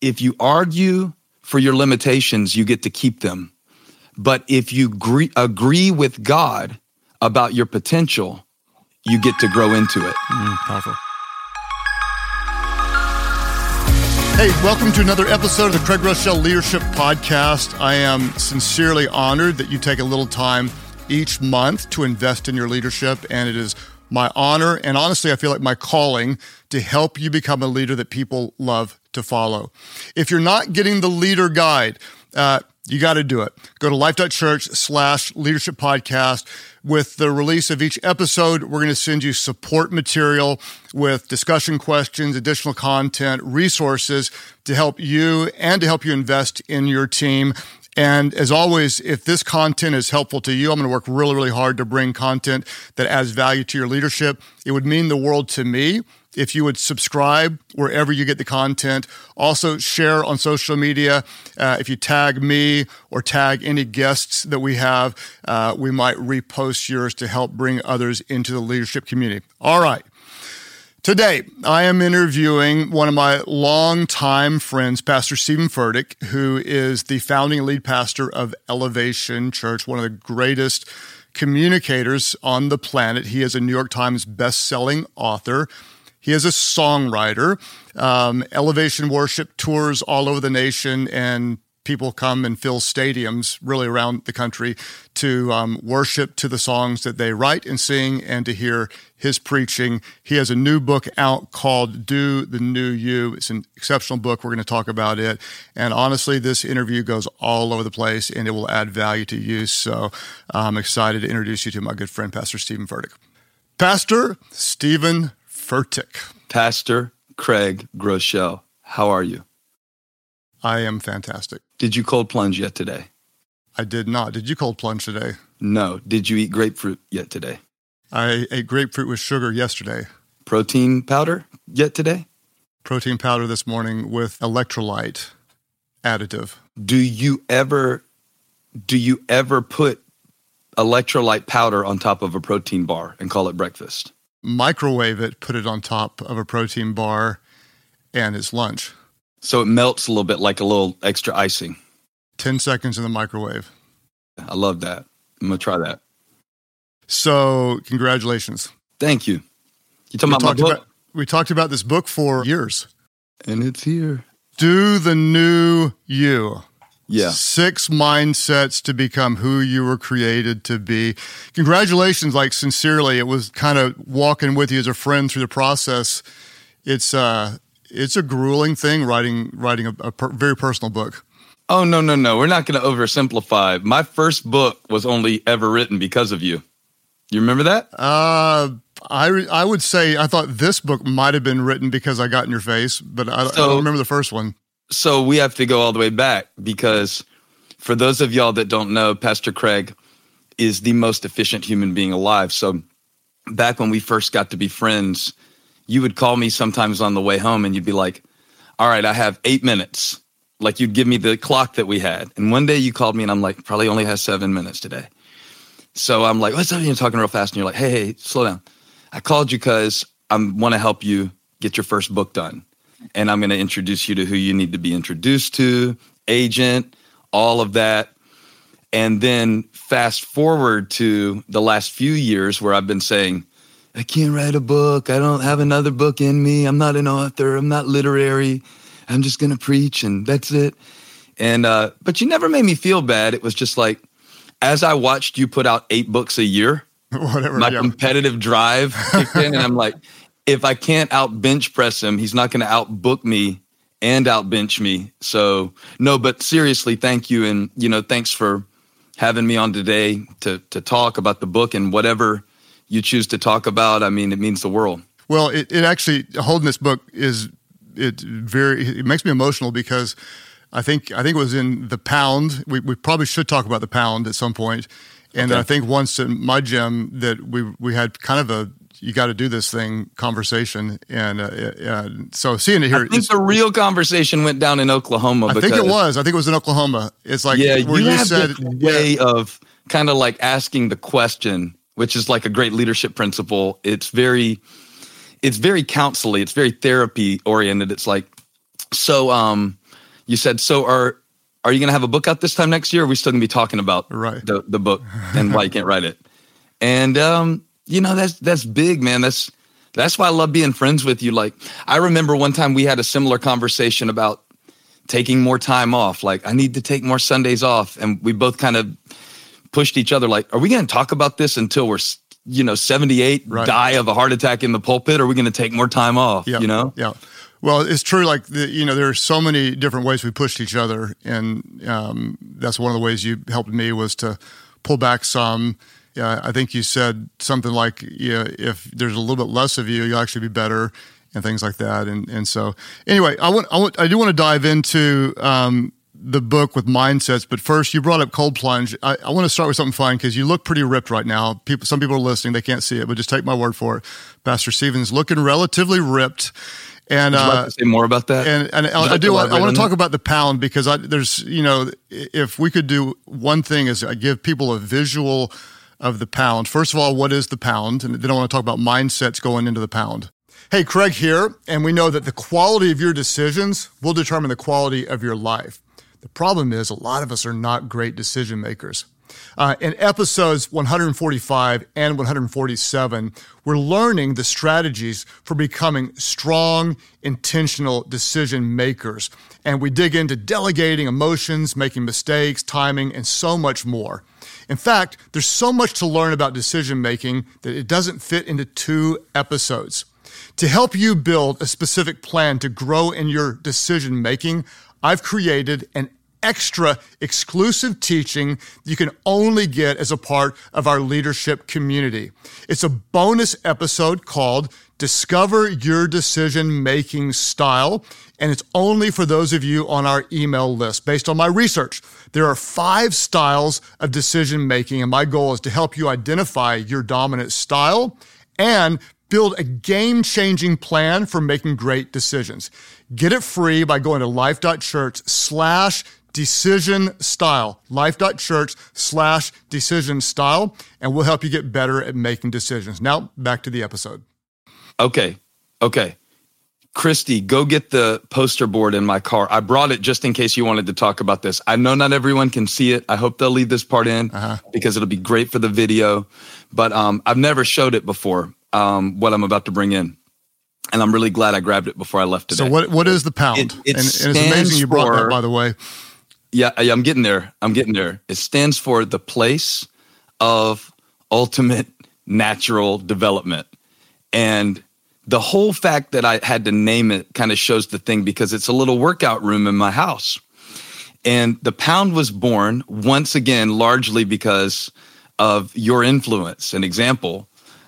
if you argue for your limitations, you get to keep them. But if you agree with God about your potential, you get to grow into it. Powerful. Hey, welcome to another episode of the Craig Groeschel Leadership Podcast. I am sincerely honored that you take a little time each month to invest in your leadership, and it is my honor, and honestly, I feel like my calling to help you become a leader that people love to follow. If you're not getting the leader guide, you got to do it. Go to life.church/leadership podcast. With the release of each episode, we're going to send you support material with discussion questions, additional content, resources to help you and to help you invest in your team. And as always, if this content is helpful to you, I'm going to work really, really hard to bring content that adds value to your leadership. It would mean the world to me if you would subscribe wherever you get the content. Also, share on social media. If you tag me or tag any guests that we have, we might repost yours to help bring others into the leadership community. All right. Today, I am interviewing one of my longtime friends, Pastor Steven Furtick, who is the founding lead pastor of Elevation Church, one of the greatest communicators on the planet. He is a New York Times best-selling author. He is a songwriter. Elevation worship tours all over the nation, and people come and fill stadiums really around the country to worship to the songs that they write and sing and to hear his preaching. He has a new book out called Do the New You. It's an exceptional book. We're going to talk about it. And honestly, this interview goes all over the place and it will add value to you. So I'm excited to introduce you to my good friend, Pastor Steven Furtick. Pastor Steven Furtick. Pastor Craig Groeschel, how are you? I am fantastic. Did you cold plunge yet today? I did not. Did you cold plunge today? No. Did you eat grapefruit yet today? I ate grapefruit with sugar yesterday. Protein powder yet today? Protein powder this morning with electrolyte additive. Do you ever put electrolyte powder on top of a protein bar and call it breakfast? Microwave it, put it on top of a protein bar, and it's lunch. So it melts a little bit like a little extra icing. 10 seconds in the microwave. I love that. I'm going to try that. So congratulations. Thank you. You talking about my book? We talked about this book for years. And it's here. Do the New You. Yeah. 6 mindsets to become who you were created to be. Congratulations, like sincerely. It was kind of walking with you as a friend through the process. It's a grueling thing writing a very personal book. Oh, no. We're not going to oversimplify. My first book was only ever written because of you. You remember that? I would say I thought this book might have been written because I got in your face, but I don't remember the first one. So we have to go all the way back because for those of y'all that don't know, Pastor Craig is the most efficient human being alive. So back when we first got to be friends, you would call me sometimes on the way home and you'd be like, all right, I have 8 minutes. Like you'd give me the clock that we had. And one day you called me and I'm like, probably only has 7 minutes today. So I'm like, what's up? You're talking real fast. And you're like, hey, slow down. I called you because I want to help you get your first book done. And I'm going to introduce you to who you need to be introduced to, agent, all of that. And then fast forward to the last few years where I've been saying, I can't write a book. I don't have another book in me. I'm not an author. I'm not literary. I'm just going to preach and that's it. And, but you never made me feel bad. It was just like, as I watched you put out 8 books a year, my competitive drive kicked in and I'm like, if I can't out bench press him, he's not going to out book me and out bench me. So no, but seriously, thank you. And, thanks for having me on today to talk about the book and whatever you choose to talk about. I mean, it means the world. Well, it actually, holding this book it makes me emotional because I think it was in the Pound. We probably should talk about the Pound at some point. And okay. I think once in my gym that we had kind of a, you got to do this thing conversation. And so seeing it here. I think the real conversation went down in Oklahoma. I think it was in Oklahoma. It's like, yeah, you have this way of kind of like asking the question, which is like a great leadership principle. It's very counseling. It's very therapy oriented. It's like, so you said, so are you going to have a book out this time next year? Or are we still going to be talking about the book and why you can't write it? And, that's big, man. That's why I love being friends with you. Like, I remember one time we had a similar conversation about taking more time off. Like, I need to take more Sundays off. And we both kind of pushed each other like, are we going to talk about this until we're 78, die of a heart attack in the pulpit? Or are we going to take more time off, Yeah. Well, it's true. Like, there are so many different ways we pushed each other. And that's one of the ways you helped me was to pull back some. I think you said something like, if there's a little bit less of you, you'll actually be better and things like that. And so anyway, I do want to dive into the book with mindsets, but first you brought up cold plunge. I want to start with something fun because you look pretty ripped right now. Some people are listening, they can't see it, but just take my word for it. Pastor Stephen's looking relatively ripped. And would you like to say more about that? And I do. I want to talk about the pound because there's, if we could do one thing is I give people a visual of the pound. First of all, what is the pound? And then I want to talk about mindsets going into the pound. Hey, Craig here, and we know that the quality of your decisions will determine the quality of your life. The problem is a lot of us are not great decision makers. In episodes 145 and 147, we're learning the strategies for becoming strong, intentional decision makers. And we dig into delegating emotions, making mistakes, timing, and so much more. In fact, there's so much to learn about decision making that it doesn't fit into 2 episodes. To help you build a specific plan to grow in your decision making, I've created an extra exclusive teaching you can only get as a part of our leadership community. It's a bonus episode called Discover Your Decision-Making Style, and it's only for those of you on our email list. Based on my research, there are 5 styles of decision-making, and my goal is to help you identify your dominant style and build a game-changing plan for making great decisions. Get it free by going to life.church/decision style, life.church/decision style, and we'll help you get better at making decisions. Now, back to the episode. Okay. Christy, go get the poster board in my car. I brought it just in case you wanted to talk about this. I know not everyone can see it. I hope they'll leave this part in because it'll be great for the video. But I've never showed it before, what I'm about to bring in. And I'm really glad I grabbed it before I left today. So what is the pound? And it's amazing you brought that, by the way. Yeah, I'm getting there. It stands for the place of ultimate natural development. And the whole fact that I had to name it kind of shows the thing because it's a little workout room in my house. And the pound was born once again, largely because of your influence and example.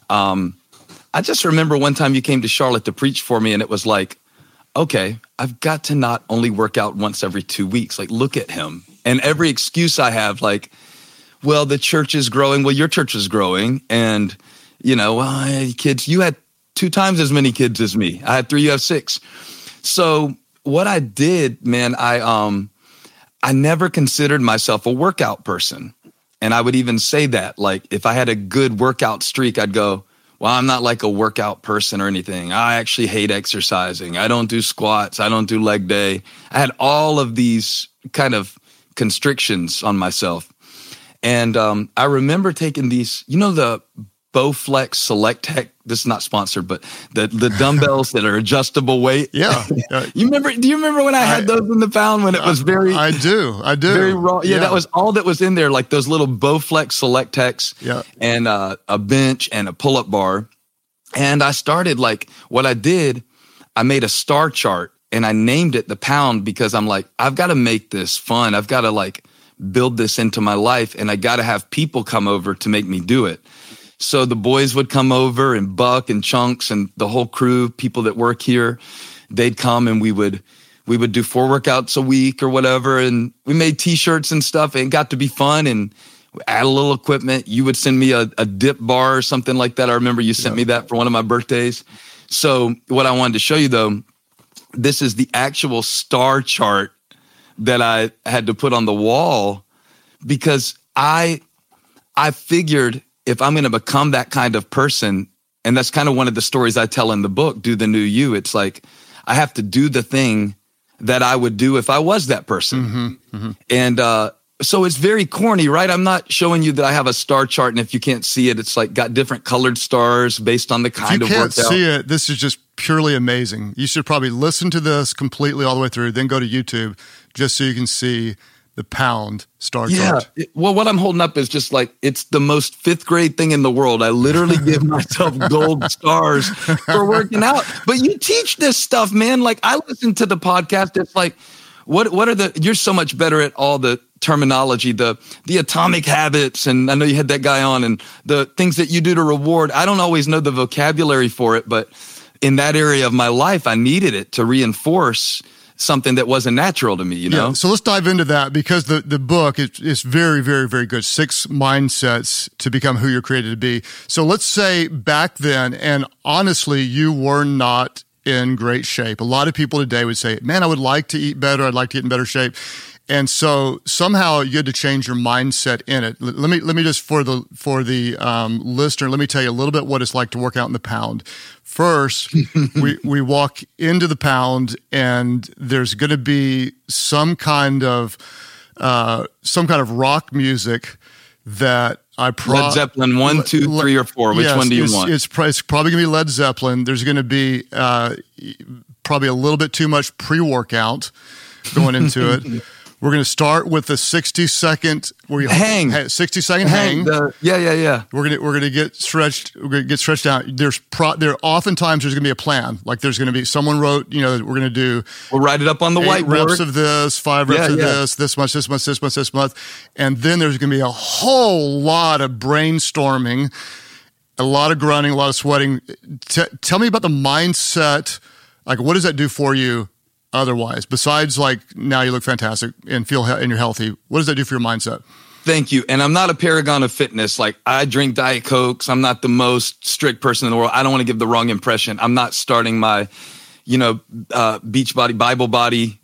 I just remember one time you came to Charlotte to preach for me and it was like, okay, I've got to not only work out once every 2 weeks. Like, look at him. And every excuse I have, like, well, the church is growing. Well, your church is growing. And, kids, you had 2 times as many kids as me. I had 3, you have 6. So what I did, man, I never considered myself a workout person. And I would even say that, like, if I had a good workout streak, I'd go, well, I'm not like a workout person or anything. I actually hate exercising. I don't do squats. I don't do leg day. I had all of these kind of constrictions on myself. And I remember taking these, the Bowflex Select Tech. This is not sponsored, but the dumbbells that are adjustable weight. Yeah. Do you remember when I had those in the pound when it was very... I do. Very raw. Yeah, that was all that was in there, like those little Bowflex Select Techs and a bench and a pull-up bar. And I started what I did, I made a star chart and I named it the pound because I'm like, I've got to make this fun. I've got to build this into my life and I got to have people come over to make me do it. So the boys would come over and Buck and Chunks and the whole crew, people that work here, they'd come and we would do 4 workouts a week or whatever. And we made t-shirts and stuff. And it got to be fun and add a little equipment. You would send me a dip bar or something like that. I remember you sent me that for one of my birthdays. So what I wanted to show you though, this is the actual star chart that I had to put on the wall because I figured if I'm going to become that kind of person, and that's kind of one of the stories I tell in the book, Do the New You, it's like I have to do the thing that I would do if I was that person. And so it's very corny, right? I'm not showing you that I have a star chart, and if you can't see it, it's like got different colored stars based on the kind of workout. If you can't see it, this is just purely amazing. You should probably listen to this completely all the way through, then go to YouTube just so you can see the pound star chart. Well, what I'm holding up is just like, it's the most fifth grade thing in the world. I literally give myself gold stars for working out. But you teach this stuff, man. Like, I listen to the podcast. It's like, what are you're so much better at all the terminology, the atomic habits. And I know you had that guy on, and the things that you do to reward. I don't always know the vocabulary for it, but in that area of my life, I needed it to reinforce something that wasn't natural to me, you know? Yeah, so let's dive into that, because the book is very, very, very good. 6 mindsets to become who you're created to be. So let's say back then, and honestly, you were not in great shape. A lot of people today would say, man, I would like to eat better. I'd like to get in better shape. And so somehow you had to change your mindset in it. Let me just, for the listener, let me tell you a little bit what it's like to work out in the pound. First, we walk into the pound, and there's going to be some kind of rock music that Led Zeppelin 1, 2, 3, or 4. Which one do you want? It's probably going to be Led Zeppelin. There's going to be probably a little bit too much pre-workout going into it. We're going to start with the 60-second hang. 60-second hang. Yeah. We're going to get stretched. We're going to get stretched out. Oftentimes there's going to be a plan. Like, there's going to be, someone wrote, we're going to do. We'll write it up on the 8 whiteboard. reps of this, 5 reps of this much, this month. And then there's going to be a whole lot of brainstorming, a lot of grunting, a lot of sweating. Tell me about the mindset. Like, what does that do for you? Otherwise, besides, like, now you look fantastic and and you're healthy, what does that do for your mindset? Thank you. And I'm not a paragon of fitness. Like, I drink Diet Cokes. I'm not the most strict person in the world. I don't want to give the wrong impression. I'm not starting my, Beachbody, Bible Body,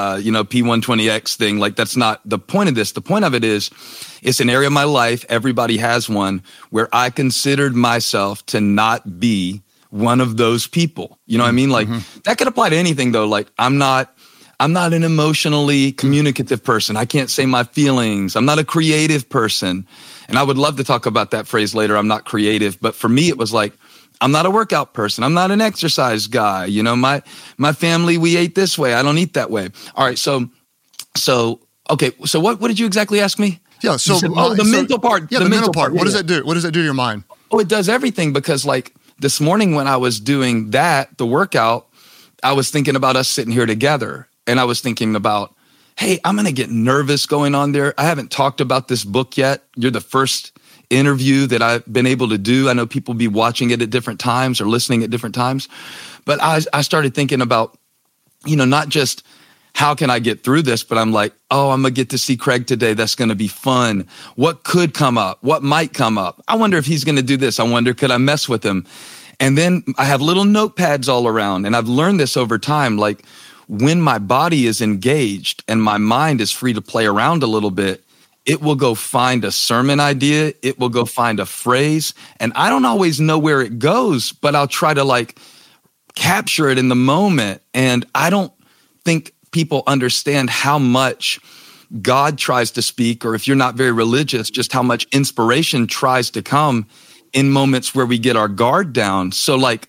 P120X thing. Like, that's not the point of this. The point of it is, it's an area of my life, everybody has one, where I considered myself to not be one of those people. You know what I mean? Like, that could apply to anything, though. Like, I'm not an emotionally communicative person. I can't say my feelings. I'm not a creative person. And I would love to talk about that phrase later. I'm not creative. But for me, it was like, I'm not a workout person. I'm not an exercise guy. My family, we ate this way. I don't eat that way. All right. So okay. So what did you exactly ask me? Yeah. So said, the mental part. Yeah, the mental part. What does that do? What does that do to your mind? Oh, it does everything, because, like, this morning when I was doing the workout, I was thinking about us sitting here together, and I was thinking about, hey, I'm going to get nervous going on there. I haven't talked about this book yet. You're the first interview that I've been able to do. I know people be watching it at different times or listening at different times, but I started thinking about, not just how can I get through this, but I'm like, oh, I'm going to get to see Craig today. That's going to be fun. What could come up? What might come up? I wonder if he's going to do this. I wonder, could I mess with him? And then I have little notepads all around. And I've learned this over time. Like, when my body is engaged and my mind is free to play around a little bit, it will go find a sermon idea. It will go find a phrase. And I don't always know where it goes, but I'll try to, like, capture it in the moment. And I don't think people understand how much God tries to speak, or if you're not very religious, just how much inspiration tries to come in moments where we get our guard down. So, like,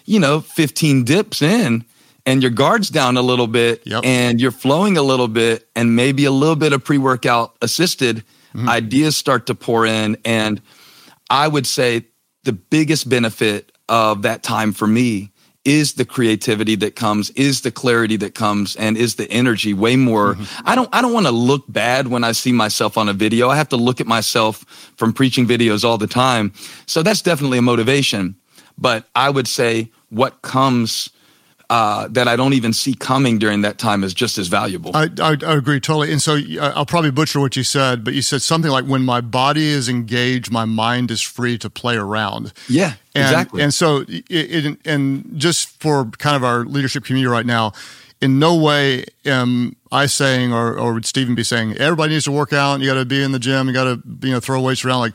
15 dips in and your guard's down a little bit, and you're flowing a little bit, and maybe a little bit of pre-workout assisted ideas start to pour in. And I would say the biggest benefit of that time for me is the creativity that comes, is the clarity that comes, and is the energy way more. I don't want to look bad when I see myself on a video. I have to look at myself from preaching videos all the time. So that's definitely a motivation. But I would say what comes that I don't even see coming during that time is just as valuable. I agree totally. And so I'll probably butcher what you said, but you said something like, when my body is engaged, my mind is free to play around. Yeah, exactly. And so, and just for kind of our leadership community right now, in no way am I saying, or would Stephen be saying, everybody needs to work out, you got to be in the gym, you got to, throw weights around. Like,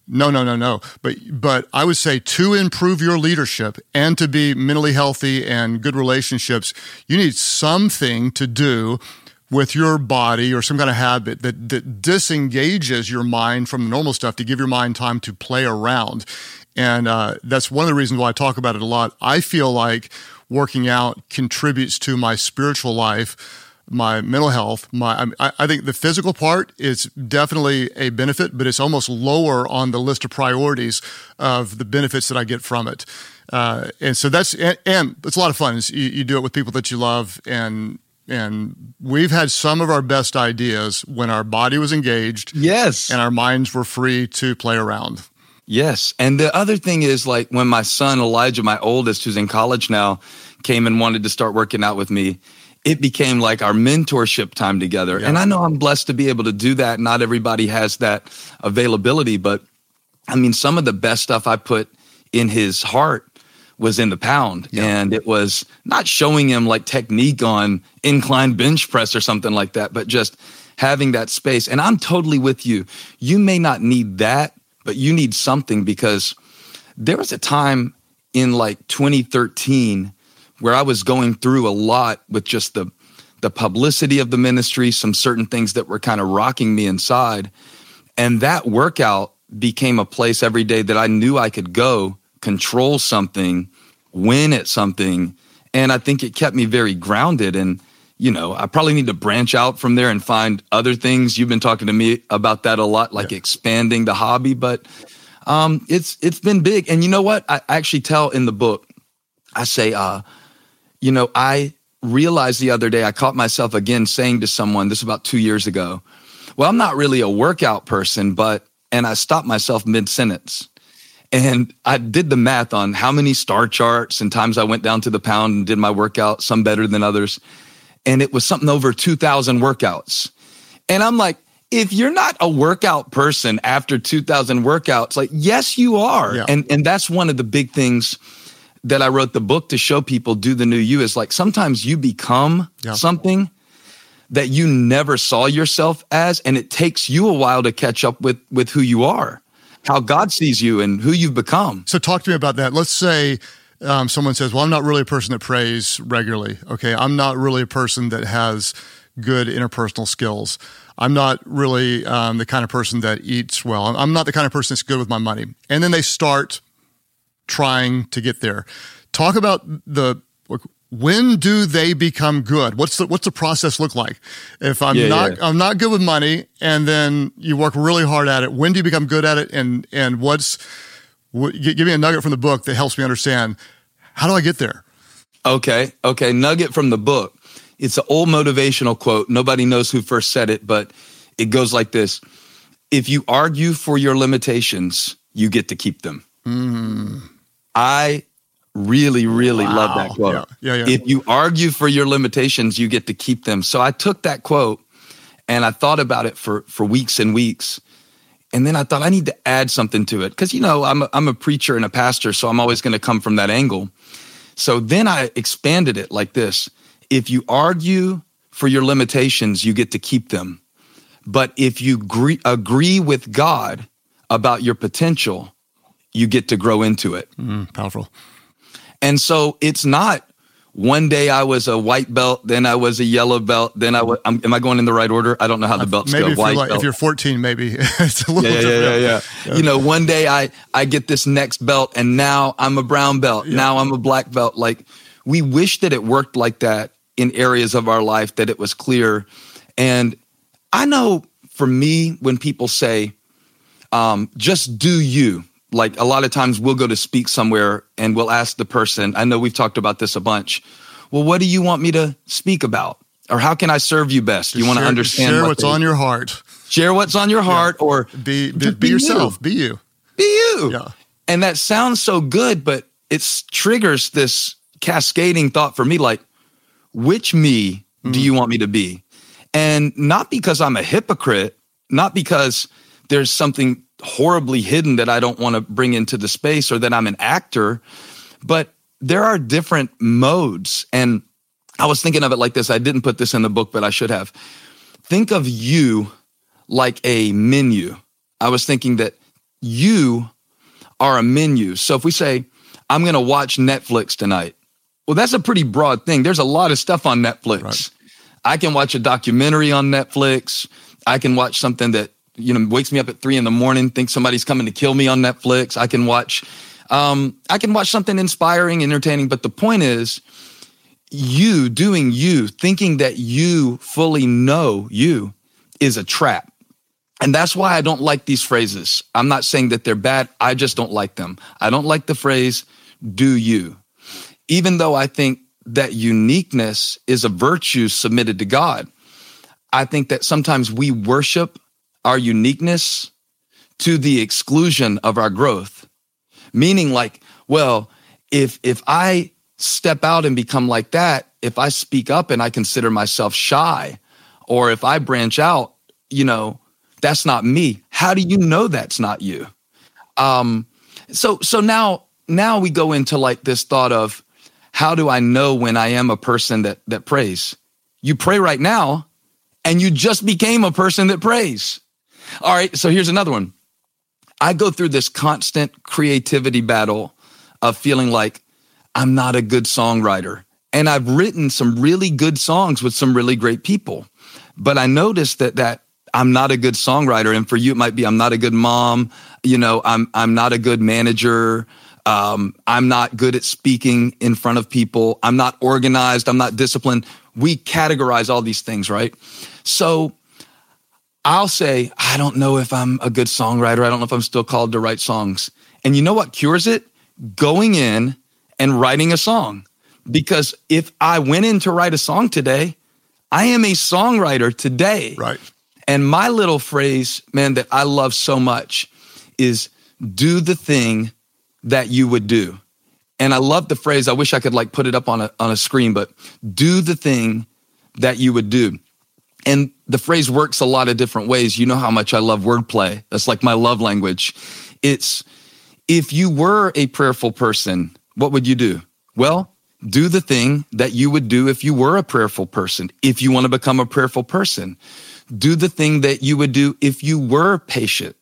No. But I would say to improve your leadership and to be mentally healthy and good relationships, you need something to do with your body or some kind of habit that disengages your mind from the normal stuff to give your mind time to play around. And that's one of the reasons why I talk about it a lot. I feel like working out contributes to my spiritual life, my mental health. I think the physical part is definitely a benefit, but it's almost lower on the list of priorities of the benefits that I get from it. And so and it's a lot of fun. You do it with people that you love, and we've had some of our best ideas when our body was engaged. Yes. And our minds were free to play around. Yes. And the other thing is, like, when my son, Elijah, my oldest, who's in college now, came and wanted to start working out with me, it became like our mentorship time together. Yeah. And I know I'm blessed to be able to do that. Not everybody has that availability, but I mean, some of the best stuff I put in his heart was in the pound. Yeah. And it was not showing him like technique on incline bench press or something like that, but just having that space. And I'm totally with you. You may not need that, but you need something, because there was a time in like 2013 where I was going through a lot with just the publicity of the ministry, some certain things that were kind of rocking me inside. And that workout became a place every day that I knew I could go, control something, win at something. And I think it kept me very grounded. And, you know, I probably need to branch out from there and find other things. You've been talking to me about that a lot, like expanding the hobby, but it's been big. And you know what? I actually tell in the book, I say, you know, I realized the other day, I caught myself again saying to someone, this was about 2 years ago, well, I'm not really a workout person, and I stopped myself mid-sentence. And I did the math on how many star charts and times I went down to the pound and did my workout, some better than others. And it was something over 2,000 workouts. And I'm like, if you're not a workout person after 2,000 workouts, like, yes, you are. Yeah. And that's one of the big things that I wrote the book to show people, Do the New You, is like sometimes you become something that you never saw yourself as, and it takes you a while to catch up with who you are, how God sees you and who you've become. So talk to me about that. Let's say someone says, well, I'm not really a person that prays regularly. Okay, I'm not really a person that has good interpersonal skills. I'm not really the kind of person that eats well. I'm not the kind of person that's good with my money. And then they start trying to get there. Talk about when do they become good? What's the process look like? If I'm not good with money, and then you work really hard at it, when do you become good at it? And give me a nugget from the book that helps me understand, how do I get there? Okay. Nugget from the book. It's an old motivational quote. Nobody knows who first said it, but it goes like this: if you argue for your limitations, you get to keep them. I really, really love that quote. Yeah. If you argue for your limitations, you get to keep them. So I took that quote and I thought about it for weeks and weeks. And then I thought I need to add something to it. Because, you know, I'm a preacher and a pastor, so I'm always going to come from that angle. So then I expanded it like this: if you argue for your limitations, you get to keep them. But if you agree with God about your potential, you get to grow into it. Powerful. And so it's not one day I was a white belt, then I was a yellow belt, then am I going in the right order? I don't know how the belts go. Maybe if you're 14, maybe it's a little different. Yeah. You know, one day I get this next belt and now I'm a brown belt. Yeah. Now I'm a black belt. Like, we wish that it worked like that in areas of our life, that it was clear. And I know for me, when people say, just do you, like a lot of times we'll go to speak somewhere and we'll ask the person, I know we've talked about this a bunch, well, what do you want me to speak about? Or how can I serve you best? You want to understand what's on your heart. Share what's on your heart, or be yourself. Be you. Be you. Yeah. And that sounds so good, but it triggers this cascading thought for me, like, which me do you want me to be? And not because I'm a hypocrite, not because there's something horribly hidden that I don't want to bring into the space, or that I'm an actor, but there are different modes. And I was thinking of it like this. I didn't put this in the book, but I should have. Think of you like a menu. I was thinking that you are a menu. So if we say, I'm going to watch Netflix tonight, well, that's a pretty broad thing. There's a lot of stuff on Netflix. Right. I can watch a documentary on Netflix. I can watch something that, wakes me up at 3 a.m, think somebody's coming to kill me on Netflix. I can watch something inspiring, entertaining. But the point is, you doing you, thinking that you fully know you is a trap. And that's why I don't like these phrases. I'm not saying that they're bad. I just don't like them. I don't like the phrase, do you. Even though I think that uniqueness is a virtue submitted to God, I think that sometimes we worship our uniqueness to the exclusion of our growth. Meaning like, well, if I step out and become like that, if I speak up and I consider myself shy, or if I branch out, that's not me. How do you know that's not you? So now we go into like this thought of, how do I know when I am a person that prays? You pray right now, and you just became a person that prays. All right, so here's another one. I go through this constant creativity battle of feeling like I'm not a good songwriter. And I've written some really good songs with some really great people. But I noticed that I'm not a good songwriter. And for you, it might be I'm not a good mom. I'm not a good manager. I'm not good at speaking in front of people. I'm not organized. I'm not disciplined. We categorize all these things, right? So I'll say, I don't know if I'm a good songwriter. I don't know if I'm still called to write songs. And you know what cures it? Going in and writing a song. Because if I went in to write a song today, I am a songwriter today. Right. And my little phrase, man, that I love so much is do the thing that you would do. And I love the phrase. I wish I could put it up on a screen, but do the thing that you would do. And the phrase works a lot of different ways. You know how much I love wordplay. That's like my love language. It's, if you were a prayerful person, what would you do? Well, do the thing that you would do if you were a prayerful person. If you want to become a prayerful person, do the thing that you would do if you were patient.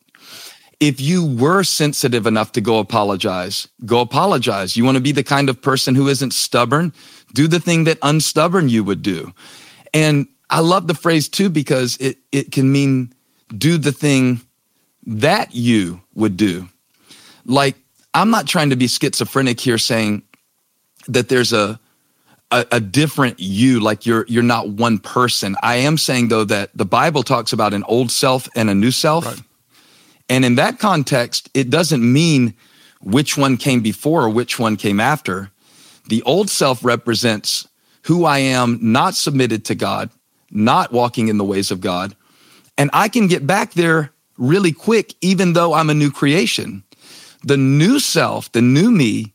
If you were sensitive enough to go apologize, go apologize. You want to be the kind of person who isn't stubborn? Do the thing that unstubborn you would do. And I love the phrase too, because it can mean do the thing that you would do. Like, I'm not trying to be schizophrenic here saying that there's a different you, like you're not one person. I am saying though that the Bible talks about an old self and a new self. Right. And in that context, it doesn't mean which one came before or which one came after. The old self represents who I am, not submitted to God, not walking in the ways of God. And I can get back there really quick, even though I'm a new creation. The new self, the new me,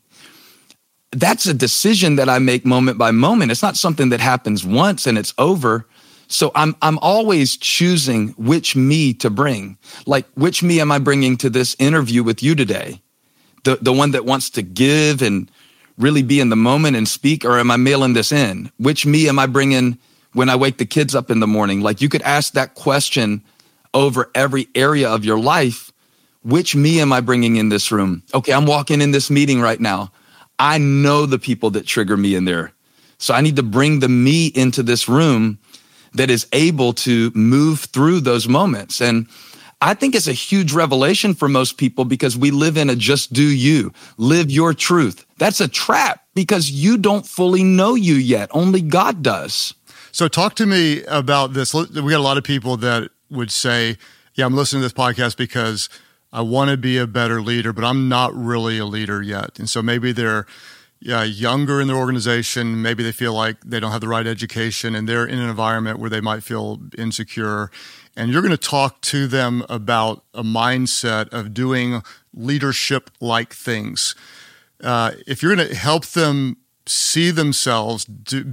that's a decision that I make moment by moment. It's not something that happens once and it's over. So I'm always choosing which me to bring. Like, which me am I bringing to this interview with you today? The one that wants to give and really be in the moment and speak, or am I mailing this in? Which me am I bringing when I wake the kids up in the morning? Like, you could ask that question over every area of your life. Which me am I bringing in this room? Okay, I'm walking in this meeting right now. I know the people that trigger me in there. So I need to bring the me into this room that is able to move through those moments. And I think it's a huge revelation for most people, because we live in a just do you, live your truth. That's a trap, because you don't fully know you yet. Only God does. So talk to me about this. We got a lot of people that would say, yeah, I'm listening to this podcast because I want to be a better leader, but I'm not really a leader yet. And so maybe they're younger in their organization. Maybe they feel like they don't have the right education, and they're in an environment where they might feel insecure. And you're going to talk to them about a mindset of doing leadership-like things. If you're going to help them see themselves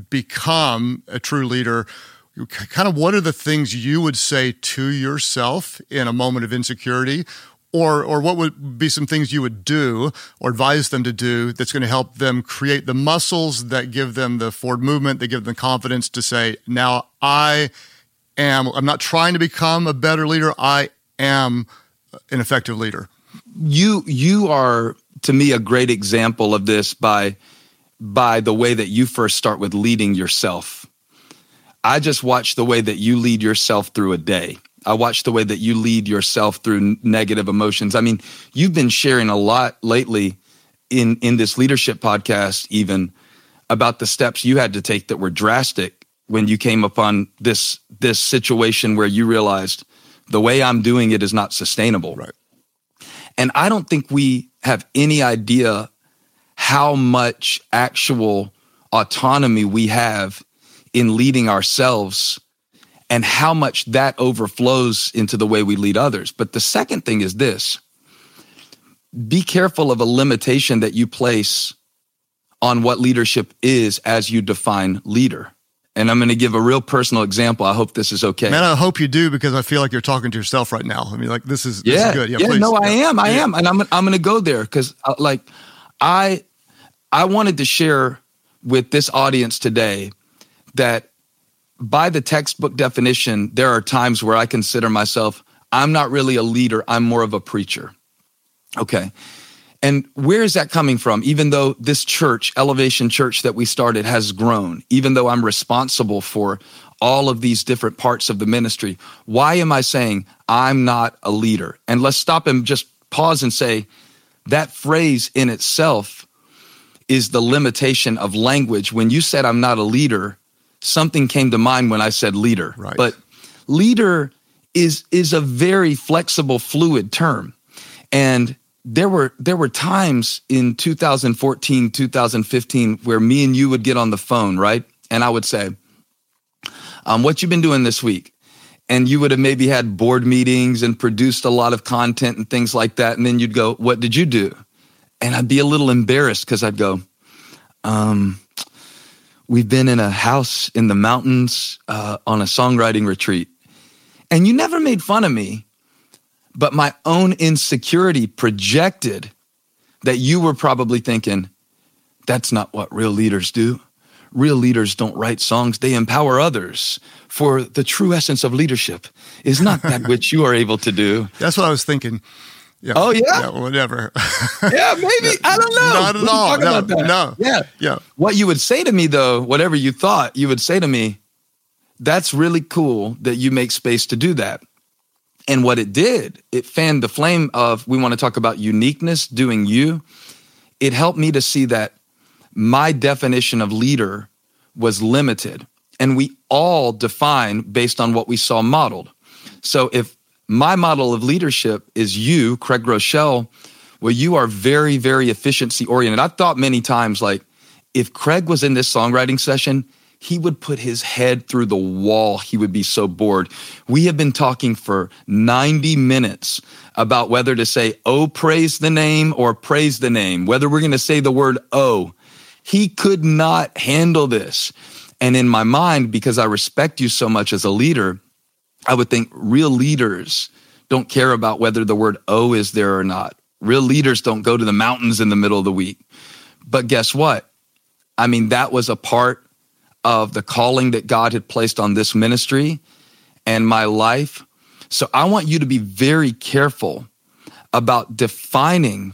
become a true leader, kind of what are the things you would say to yourself in a moment of insecurity? Or what would be some things you would do or advise them to do that's going to help them create the muscles that give them the forward movement, that give them the confidence to say, now I'm not trying to become a better leader, I am an effective leader? you are, to me, a great example of this by the way that you first start with leading yourself. I just watch the way that you lead yourself through a day. I watch the way that you lead yourself through negative emotions. I mean, you've been sharing a lot lately in this leadership podcast, even about the steps you had to take that were drastic when you came upon this situation where you realized the way I'm doing it is not sustainable. Right. And I don't think we have any idea how much actual autonomy we have in leading ourselves and how much that overflows into the way we lead others. But the second thing is this: be careful of a limitation that you place on what leadership is as you define leader. And I'm going to give a real personal example. I hope this is okay. Man, I hope you do, because I feel like you're talking to yourself right now. I mean, like, this is good. Yeah, please. No, I am. And I'm going to go there because I wanted to share with this audience today that by the textbook definition, there are times where I consider myself, I'm not really a leader. I'm more of a preacher. Okay. And where is that coming from? Even though this church, Elevation Church that we started, has grown, even though I'm responsible for all of these different parts of the ministry, why am I saying I'm not a leader? And let's stop and just pause and say that phrase in itself is the limitation of language. When you said I'm not a leader, something came to mind when I said leader. Right. But leader is a very flexible, fluid term. And there were times in 2014, 2015 where me and you would get on the phone, right? And I would say, what you been doing this week? And you would have maybe had board meetings and produced a lot of content and things like that. And then you'd go, what did you do? And I'd be a little embarrassed because I'd go, we've been in a house in the mountains on a songwriting retreat. And you never made fun of me. But my own insecurity projected that you were probably thinking, that's not what real leaders do. Real leaders don't write songs. They empower others. For the true essence of leadership is not that which you are able to do. That's what I was thinking. Yeah. Oh, yeah? Yeah, whatever. Yeah, maybe. I don't know. Not at all. No. Yeah. What you would say to me, though, whatever you thought, you would say to me, that's really cool that you make space to do that. And what it did, it fanned the flame of, we want to talk about uniqueness, doing you. It helped me to see that my definition of leader was limited. And we all define based on what we saw modeled. So if my model of leadership is you, Craig Groeschel, well, you are very, very efficiency oriented. I thought many times, like, if Craig was in this songwriting session, he would put his head through the wall. He would be so bored. We have been talking for 90 minutes about whether to say, oh, praise the name, or praise the name, whether we're going to say the word oh. He could not handle this. And in my mind, because I respect you so much as a leader, I would think real leaders don't care about whether the word oh is there or not. Real leaders don't go to the mountains in the middle of the week. But guess what? I mean, that was a part of the calling that God had placed on this ministry and my life. So I want you to be very careful about defining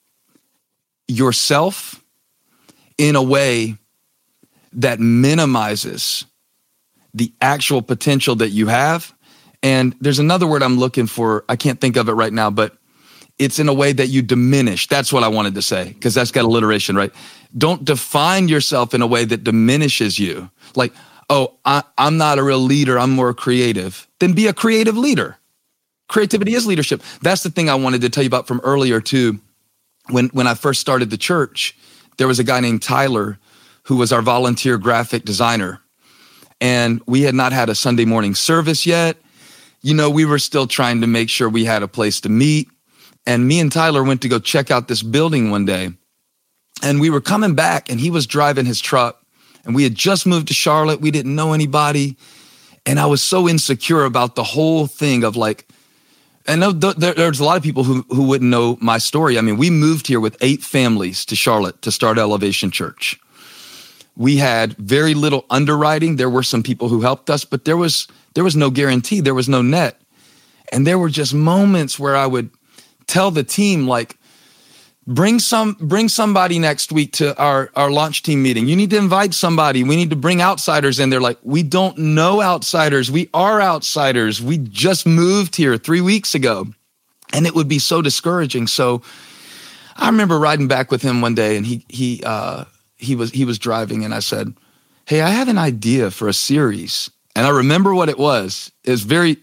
yourself in a way that minimizes the actual potential that you have. And there's another word I'm looking for. I can't think of it right now, but it's in a way that you diminish. That's what I wanted to say, because that's got alliteration, right? Don't define yourself in a way that diminishes you. Like, oh, I'm not a real leader, I'm more creative. Then be a creative leader. Creativity is leadership. That's the thing I wanted to tell you about from earlier too. When I first started the church, there was a guy named Tyler who was our volunteer graphic designer. And we had not had a Sunday morning service yet. You know, we were still trying to make sure we had a place to meet. And me and Tyler went to go check out this building one day. And we were coming back and he was driving his truck. And we had just moved to Charlotte. We didn't know anybody. And I was so insecure about the whole thing of like, I know there's a lot of people who wouldn't know my story. I mean, we moved here with 8 families to Charlotte to start Elevation Church. We had very little underwriting. There were some people who helped us, but there was no guarantee. There was no net. And there were just moments where I would tell the team, like, bring somebody next week to our launch team meeting. You need to invite somebody. We need to bring outsiders in. They're like, we don't know outsiders. We are outsiders. We just moved here 3 weeks ago. And it would be so discouraging. So I remember riding back with him one day, and he was driving, and I said, hey, I have an idea for a series. And I remember what it was. It was very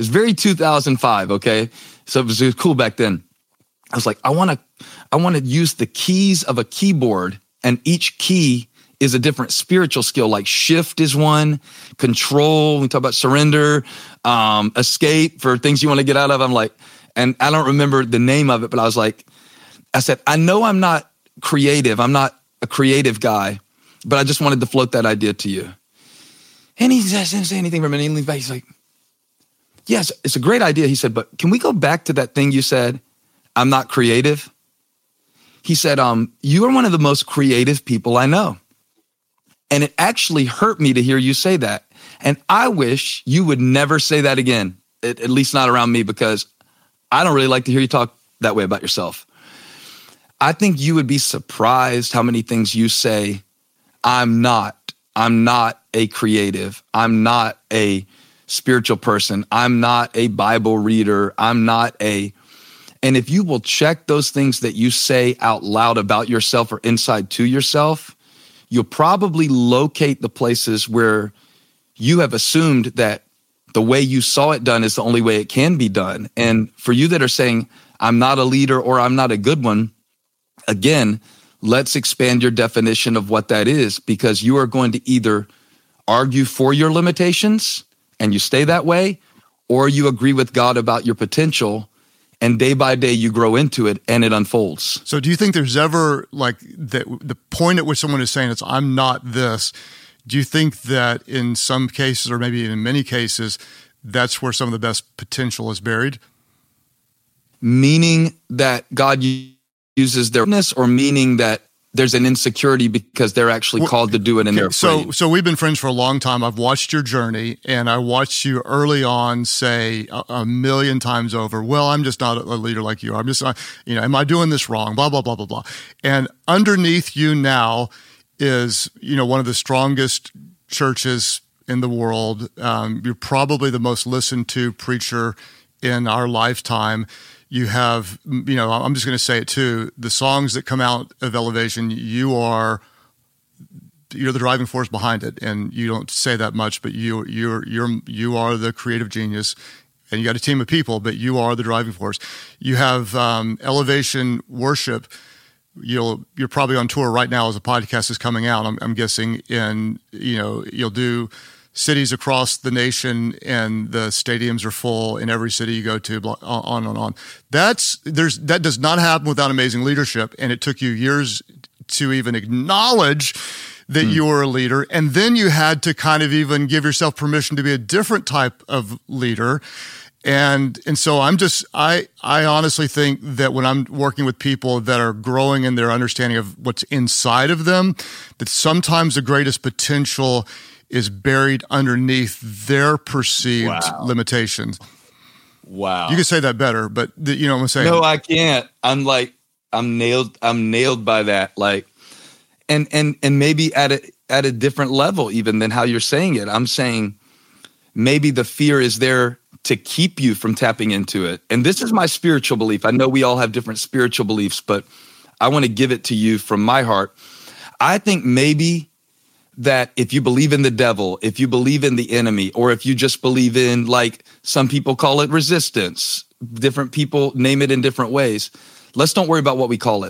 2005, okay? So it was cool back then. I was like, I want to use the keys of a keyboard, and each key is a different spiritual skill. Like shift is one, control, we talk about surrender, escape for things you want to get out of. I'm like, and I don't remember the name of it, but I said, I know I'm not creative. I'm not a creative guy, but I just wanted to float that idea to you. And he didn't say anything for a minute. He leaned back. He's like, yes, it's a great idea. He said, but can we go back to that thing you said? I'm not creative. He said, you are one of the most creative people I know. And it actually hurt me to hear you say that. And I wish you would never say that again, at least not around me, because I don't really like to hear you talk that way about yourself. I think you would be surprised how many things you say, I'm not a creative. I'm not a spiritual person. I'm not a Bible reader. And if you will check those things that you say out loud about yourself or inside to yourself, you'll probably locate the places where you have assumed that the way you saw it done is the only way it can be done. And for you that are saying, I'm not a leader or I'm not a good one, again, let's expand your definition of what that is, because you are going to either argue for your limitations and you stay that way, or you agree with God about your potential, and day by day you grow into it and it unfolds. So do you think there's ever, like, the point at which someone is saying I'm not this, do you think that in some cases, or maybe in many cases, that's where some of the best potential is buried? Meaning that God uses their witness, or meaning that there's an insecurity because they're actually called to do it and they're afraid? So we've been friends for a long time. I've watched your journey, and I watched you early on say a million times over, well, I'm just not a leader like you are. I'm just not, am I doing this wrong? Blah, blah, blah, blah, blah. And underneath you now is, one of the strongest churches in the world. You're probably the most listened to preacher in our lifetime. You have, I'm just going to say it too, the songs that come out of Elevation, you're the driving force behind it. And you don't say that much, but you are the creative genius, and you got a team of people, but you are the driving force. You have Elevation Worship. You're probably on tour right now as a podcast is coming out, I'm guessing, and you'll do cities across the nation, and the stadiums are full in every city you go to, on and on. That does not happen without amazing leadership, and it took you years to even acknowledge that you were a leader, and then you had to kind of even give yourself permission to be a different type of leader. And so I honestly think that when I'm working with people that are growing in their understanding of what's inside of them, that sometimes the greatest potential is buried underneath their perceived limitations. Wow. You could say that better, but you know what I'm saying? No, I can't. I'm nailed by that. Like, and maybe at a different level even than how you're saying it. I'm saying maybe the fear is there to keep you from tapping into it. And this is my spiritual belief. I know we all have different spiritual beliefs, but I want to give it to you from my heart. I think maybe that if you believe in the devil, if you believe in the enemy, or if you just believe in, like some people call it, resistance, different people name it in different ways. Let's don't worry about what we call it.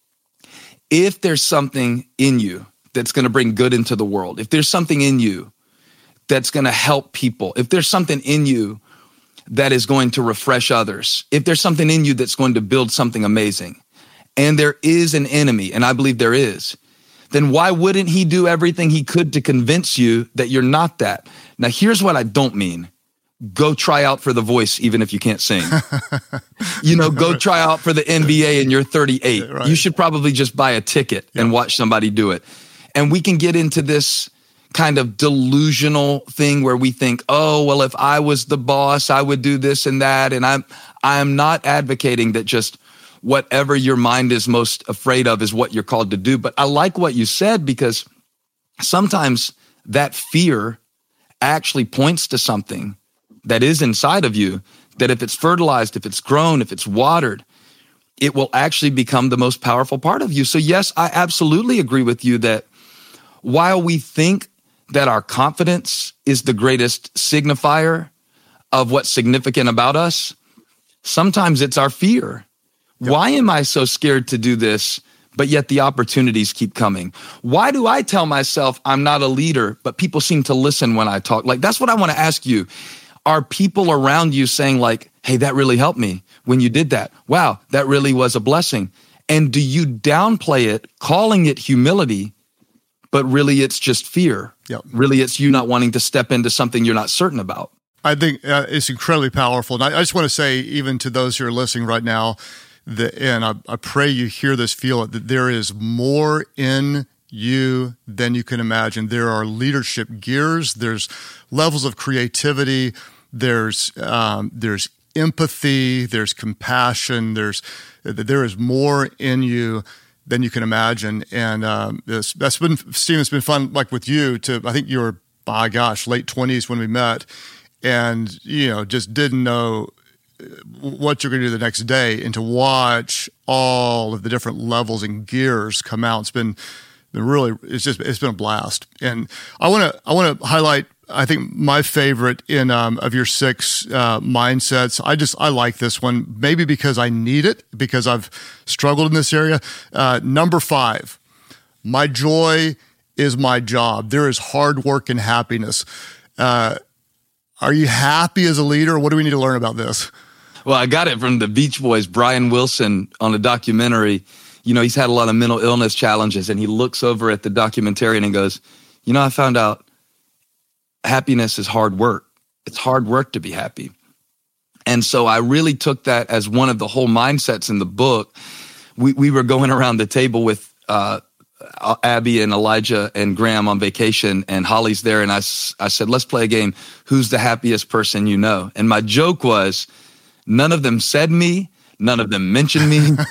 If there's something in you that's going to bring good into the world, if there's something in you that's going to help people, if there's something in you that is going to refresh others, if there's something in you that's going to build something amazing, and there is an enemy, and I believe there is, then why wouldn't he do everything he could to convince you that you're not that? Now, here's what I don't mean. Go try out for The Voice, even if you can't sing. Go try out for the NBA and you're 38. Right. You should probably just buy a ticket and watch somebody do it. And we can get into this kind of delusional thing where we think, oh, well, if I was the boss, I would do this and that. And I'm not advocating that just whatever your mind is most afraid of is what you're called to do. But I like what you said, because sometimes that fear actually points to something that is inside of you, that if it's fertilized, if it's grown, if it's watered, it will actually become the most powerful part of you. So yes, I absolutely agree with you that while we think that our confidence is the greatest signifier of what's significant about us, sometimes it's our fear. Yep. Why am I so scared to do this, but yet the opportunities keep coming? Why do I tell myself I'm not a leader, but people seem to listen when I talk? Like, that's what I want to ask you. Are people around you saying like, hey, that really helped me when you did that? Wow, that really was a blessing. And do you downplay it, calling it humility, but really it's just fear? Yep. Really, it's you not wanting to step into something you're not certain about. I think it's incredibly powerful. And I just want to say, even to those who are listening right now, and I pray you hear this, feel it, that there is more in you than you can imagine. There are leadership gears. There's levels of creativity. There's empathy. There's compassion. There is more in you than you can imagine. And that's been, Stephen, it's been fun, like with you, I think you were, late 20s when we met, and, just didn't know what you're going to do the next day, and to watch all of the different levels and gears come out. It's been been a blast. And I want to highlight, I think, my favorite of your 6 mindsets. I like this one, maybe because I need it, because I've struggled in this area. Number 5, my joy is my job. There is hard work and happiness. Are you happy as a leader? What do we need to learn about this? Well, I got it from the Beach Boys, Brian Wilson, on a documentary. He's had a lot of mental illness challenges, and he looks over at the documentarian and goes, I found out happiness is hard work. It's hard work to be happy. And so I really took that as one of the whole mindsets in the book. We were going around the table with Abby and Elijah and Graham on vacation, and Holly's there. And I said, let's play a game. Who's the happiest person you know? And my joke was, none of them said me. None of them mentioned me. And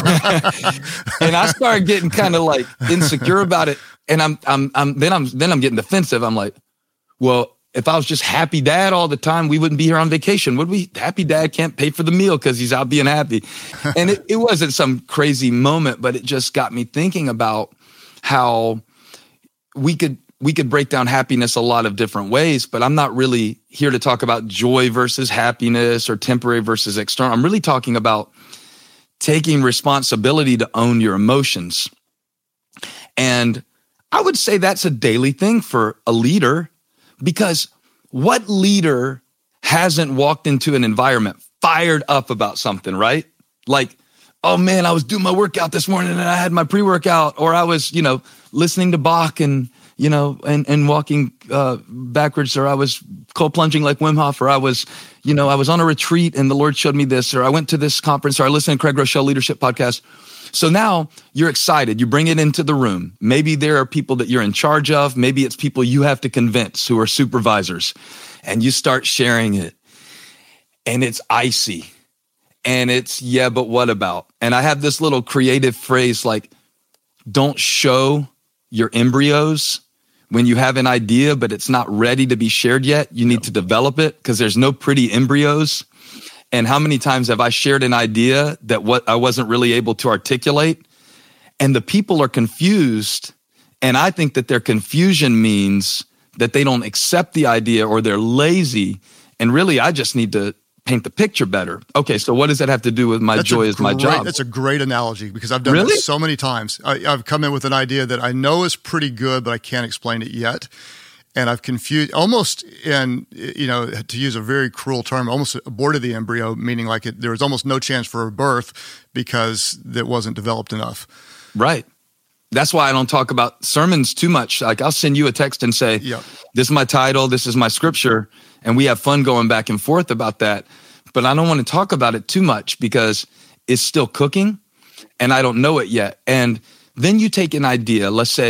I started getting kind of like insecure about it. And I'm getting defensive. I'm like, well, if I was just happy dad all the time, we wouldn't be here on vacation, would we? Happy dad can't pay for the meal because he's out being happy. And it wasn't some crazy moment, but it just got me thinking about how we could break down happiness a lot of different ways, but I'm not really here to talk about joy versus happiness or temporary versus external. I'm really talking about taking responsibility to own your emotions. And I would say that's a daily thing for a leader, because what leader hasn't walked into an environment fired up about something, right? Like, oh man, I was doing my workout this morning and I had my pre-workout, or I was, listening to Bach and walking backwards, or I was cold plunging like Wim Hof, or I was on a retreat and the Lord showed me this, or I went to this conference, or I listened to Craig Rochelle Leadership Podcast. So now you're excited. You bring it into the room. Maybe there are people that you're in charge of. Maybe it's people you have to convince who are supervisors, and you start sharing it, and it's icy, and it's, yeah, but what about? And I have this little creative phrase like, don't show your embryos. When you have an idea, but it's not ready to be shared yet, you need to develop it, because there's no pretty embryos. And how many times have I shared an idea that what I wasn't really able to articulate, and the people are confused, and I think that their confusion means that they don't accept the idea or they're lazy, and really I just need to paint the picture better. Okay, so what does that have to do with my joy is my job? That's a great analogy, because I've done this so many times. I've come in with an idea that I know is pretty good, but I can't explain it yet. And I've confused, almost in, to use a very cruel term, almost aborted the embryo, meaning like there was almost no chance for a birth because it wasn't developed enough. Right. That's why I don't talk about sermons too much. Like, I'll send you a text and say, this is my title, this is my scripture, and we have fun going back and forth about that. But I don't want to talk about it too much because it's still cooking and I don't know it yet. And then you take an idea, let's say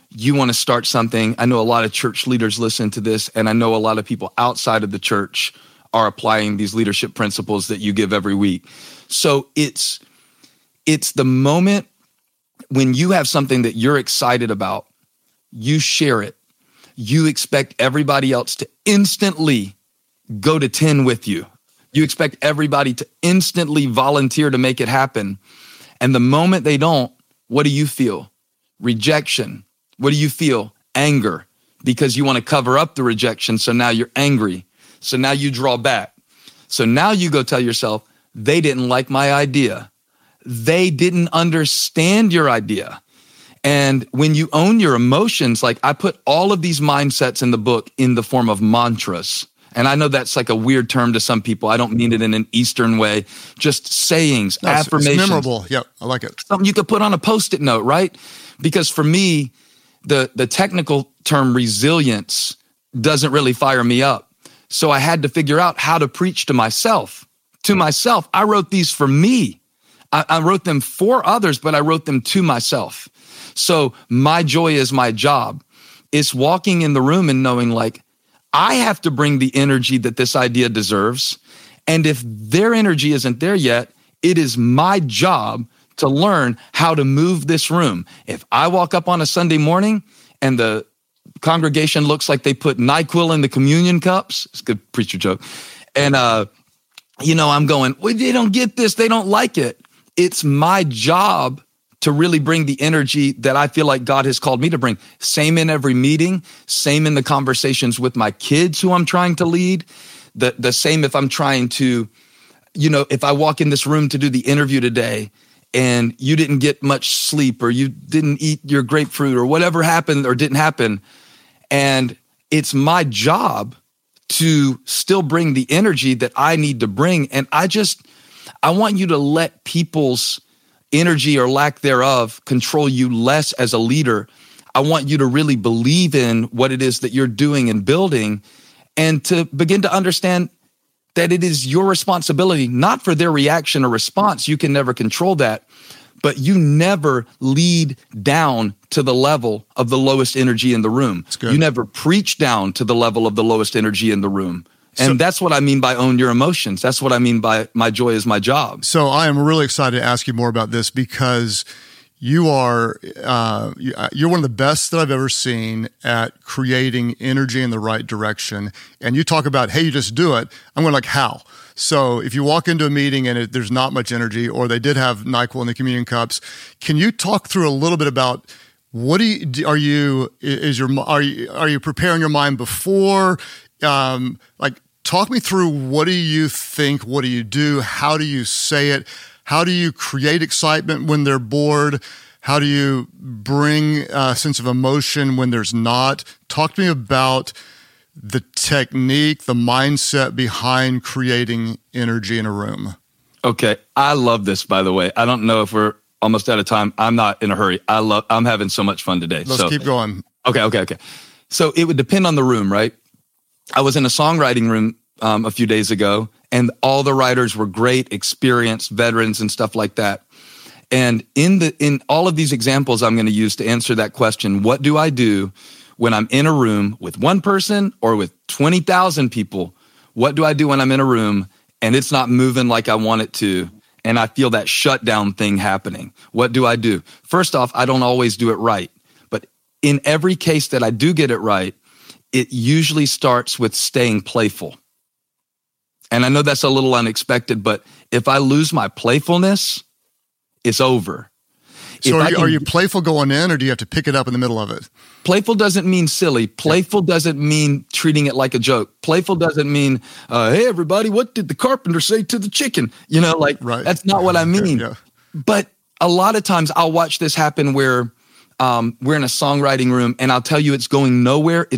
you want to start something. I know a lot of church leaders listen to this, and I know a lot of people outside of the church are applying these leadership principles that you give every week. So it's the moment when you have something that you're excited about, you share it. You expect everybody else to instantly go to 10 with you. You expect everybody to instantly volunteer to make it happen. And the moment they don't, what do you feel? Rejection. What do you feel? Anger, because you want to cover up the rejection. So now you're angry. So now you draw back. So now you go tell yourself, they didn't like my idea. They didn't understand your idea. And when you own your emotions, like I put all of these mindsets in the book in the form of mantras. And I know that's like a weird term to some people. I don't mean it in an Eastern way. Just sayings, affirmations. It's memorable. Yeah, I like it. Something you could put on a Post-it note, right? Because for me, the technical term resilience doesn't really fire me up. So I had to figure out how to preach to myself. I wrote these for me. I wrote them for others, but I wrote them to myself. So my joy is my job. It's walking in the room and knowing like, I have to bring the energy that this idea deserves. And if their energy isn't there yet, it is my job to learn how to move this room. If I walk up on a Sunday morning and the congregation looks like they put NyQuil in the communion cups, it's a good preacher joke. And, I'm going, well, they don't get this. They don't like it. It's my job to really bring the energy that I feel like God has called me to bring. Same in every meeting, same in the conversations with my kids who I'm trying to lead, the same if I'm trying to, if I walk in this room to do the interview today and you didn't get much sleep or you didn't eat your grapefruit or whatever happened or didn't happen. And it's my job to still bring the energy that I need to bring. And I want you to let people's energy or lack thereof control you less as a leader. I want you to really believe in what it is that you're doing and building and to begin to understand that it is your responsibility, not for their reaction or response. You can never control that, but you never lead down to the level of the lowest energy in the room. You never preach down to the level of the lowest energy in the room. And that's what I mean by own your emotions. That's what I mean by my joy is my job. So I am really excited to ask you more about this because you are you're one of the best that I've ever seen at creating energy in the right direction. And you talk about, hey, you just do it. I'm going like, how? So if you walk into a meeting and there's not much energy, or they did have NyQuil in the communion cups, can you talk through a little bit about what are you preparing your mind before? Talk me through what do you think? What do you do? How do you say it? How do you create excitement when they're bored? How do you bring a sense of emotion when there's not? Talk to me about the technique, the mindset behind creating energy in a room. Okay. I love this, by the way. I don't know if we're almost out of time. I'm not in a hurry. I'm having so much fun today. Let's keep going. Okay. So it would depend on the room, right? I was in a songwriting room a few days ago, and all the writers were great, experienced veterans and stuff like that. And in all of these examples I'm going to use to answer that question, what do I do when I'm in a room with one person or with 20,000 people? What do I do when I'm in a room and it's not moving like I want it to, and I feel that shutdown thing happening? What do I do? First off, I don't always do it right. But in every case that I do get it right, it usually starts with staying playful. And I know that's a little unexpected, but if I lose my playfulness, it's over. So are you playful going in, or do you have to pick it up in the middle of it? Playful doesn't mean silly. Playful doesn't mean treating it like a joke. Playful doesn't mean, hey, everybody, what did the carpenter say to the chicken? Right. That's not what I mean. Yeah. But a lot of times I'll watch this happen where we're in a songwriting room and I'll tell you it's going nowhere.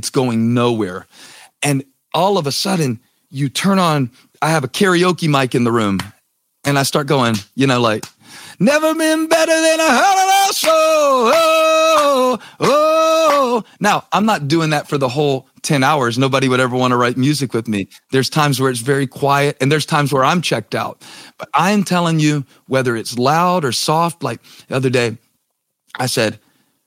And all of a sudden you turn on, I have a karaoke mic in the room and I start going, never been better than a holiday show. Oh. Now, I'm not doing that for the whole 10 hours. Nobody would ever want to write music with me. There's times where it's very quiet and there's times where I'm checked out. But I am telling you, whether it's loud or soft, like the other day, I said,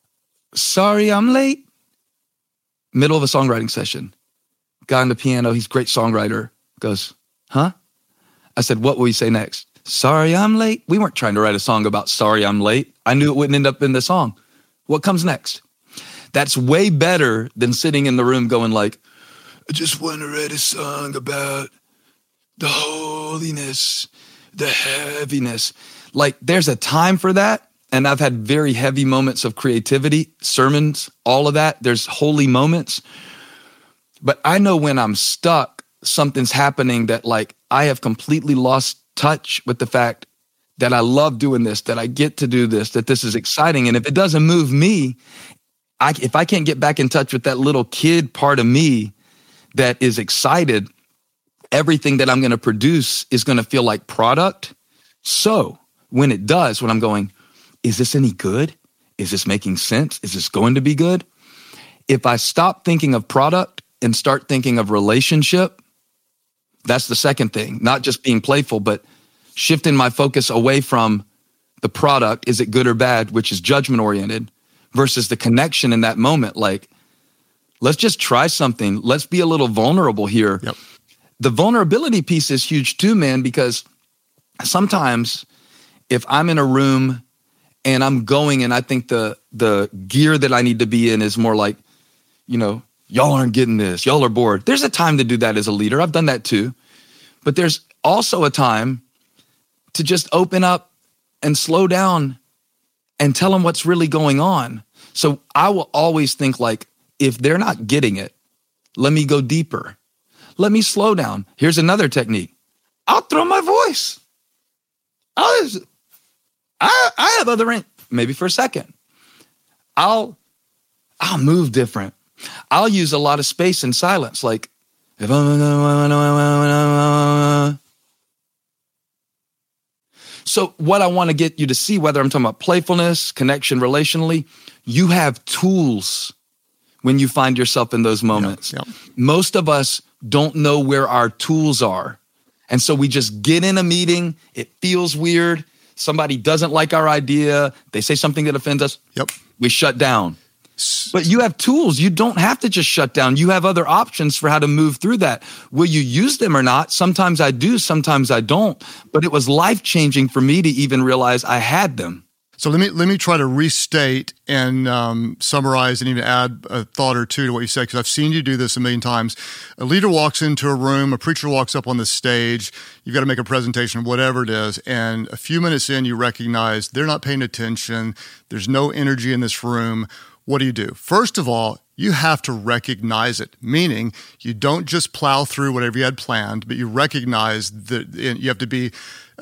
sorry I'm late. Middle of a songwriting session. Guy on the piano, he's a great songwriter, goes, huh? I said, what will you say next? Sorry I'm late. We weren't trying to write a song about sorry I'm late. I knew it wouldn't end up in the song. What comes next? That's way better than sitting in the room going like, I just want to write a song about the holiness, the heaviness. Like there's a time for that. And I've had very heavy moments of creativity, sermons, all of that. There's holy moments. But I know when I'm stuck, something's happening that like I have completely lost touch with the fact that I love doing this, that I get to do this, that this is exciting. And if it doesn't move me, if I can't get back in touch with that little kid part of me that is excited, everything that I'm going to produce is going to feel like product. So when it does, when I'm going, is this any good? Is this making sense? Is this going to be good? If I stop thinking of product and start thinking of relationship, that's the second thing, not just being playful, but shifting my focus away from the product, is it good or bad, which is judgment oriented, versus the connection in that moment. Like, let's just try something. Let's be a little vulnerable here. Yep. The vulnerability piece is huge too, man, because sometimes if I'm in a room and I'm going and I think the gear that I need to be in is more like, you know, y'all aren't getting this, y'all are bored. There's a time to do that as a leader. I've done that too. But there's also a time to just open up and slow down and tell them what's really going on. So I will always think like, if they're not getting it, let me go deeper. Let me slow down. Here's another technique. I'll throw my voice. I have other range, maybe for a second. I'll move different. I'll use a lot of space and silence. Like, if so what I want to get you to see, whether I'm talking about playfulness, connection, relationally, you have tools when you find yourself in those moments. Yep. Most of us don't know where our tools are. And so we just get in a meeting. It feels weird. Somebody doesn't like our idea. They say something that offends us. Yep. We shut down. But you have tools. You don't have to just shut down. You have other options for how to move through that. Will you use them or not? Sometimes I do, sometimes I don't. But it was life-changing for me to even realize I had them. So let me try to restate and summarize and even add a thought or two to what you said, because I've seen you do this a million times. A leader walks into a room, a preacher walks up on the stage, you've got to make a presentation, whatever it is, and a few minutes in, you recognize they're not paying attention, there's no energy in this room. What do? First of all, you have to recognize it, meaning you don't just plow through whatever you had planned, but you recognize that you have to be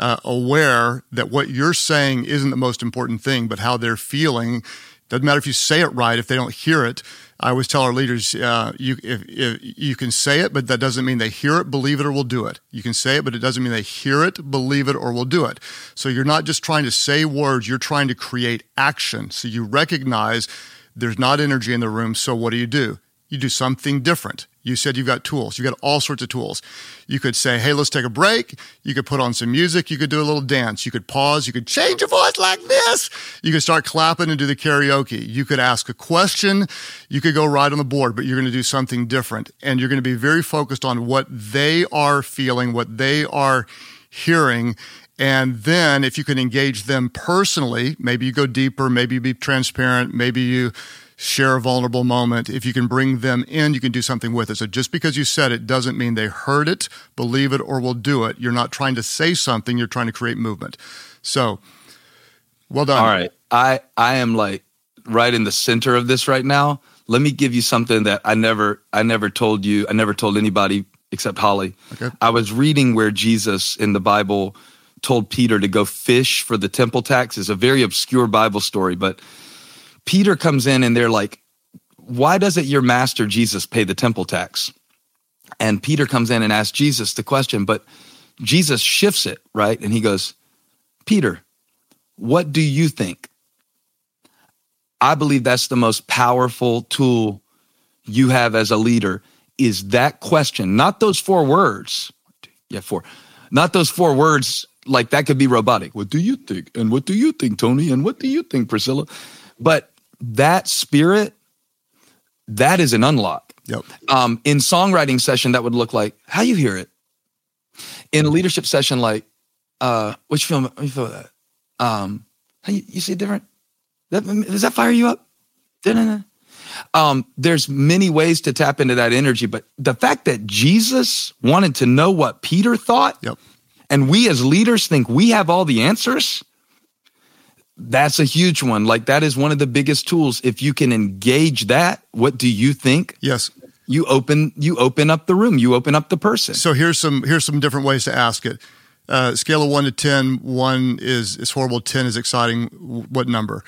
aware that what you're saying isn't the most important thing, but how they're feeling. Doesn't matter if you say it right, if they don't hear it. I always tell our leaders, if you can say it, but that doesn't mean they hear it, believe it, or will do it. You can say it, but it doesn't mean they hear it, believe it, or will do it. So you're not just trying to say words, you're trying to create action. So you recognize there's not energy in the room, so what do? You do something different. You said you've got tools. You've got all sorts of tools. You could say, hey, let's take a break. You could put on some music. You could do a little dance. You could pause. You could change your voice like this. You could start clapping and do the karaoke. You could ask a question. You could go right on the board, but you're going to do something different. And you're going to be very focused on what they are feeling, what they are hearing. And then if you can engage them personally, maybe you go deeper, maybe you be transparent, maybe you share a vulnerable moment. If you can bring them in, you can do something with it. So just because you said it doesn't mean they heard it, believe it, or will do it. You're not trying to say something, you're trying to create movement. So, well done. All right. I am like right in the center of this right now. Let me give you something that I never told you. I never told anybody except Holly. Okay. I was reading where Jesus in the Bible told Peter to go fish for the temple tax. It's a very obscure Bible story, but Peter comes in and they're like, why doesn't your master Jesus pay the temple tax? And Peter comes in and asks Jesus the question, but Jesus shifts it, right? And he goes, Peter, what do you think? I believe that's the most powerful tool you have as a leader, is that question, not those 4 words. Yeah, 4. Not those 4 words, like that could be robotic. What do you think? And what do you think, Tony? And what do you think, Priscilla? But that spirit, that is an unlock. Yep. In songwriting session, that would look like how you hear it. In a leadership session, like, which film? How you feel that? How you see it different? Does that fire you up? There's many ways to tap into that energy, but the fact that Jesus wanted to know what Peter thought, yep. and we as leaders think we have all the answers, that's a huge one. Like, that is one of the biggest tools. If you can engage that, what do you think? Yes. You open up the room. You open up the person. So here's some different ways to ask it. Scale of 1 to 10. 1 is horrible. 10 is exciting. What number?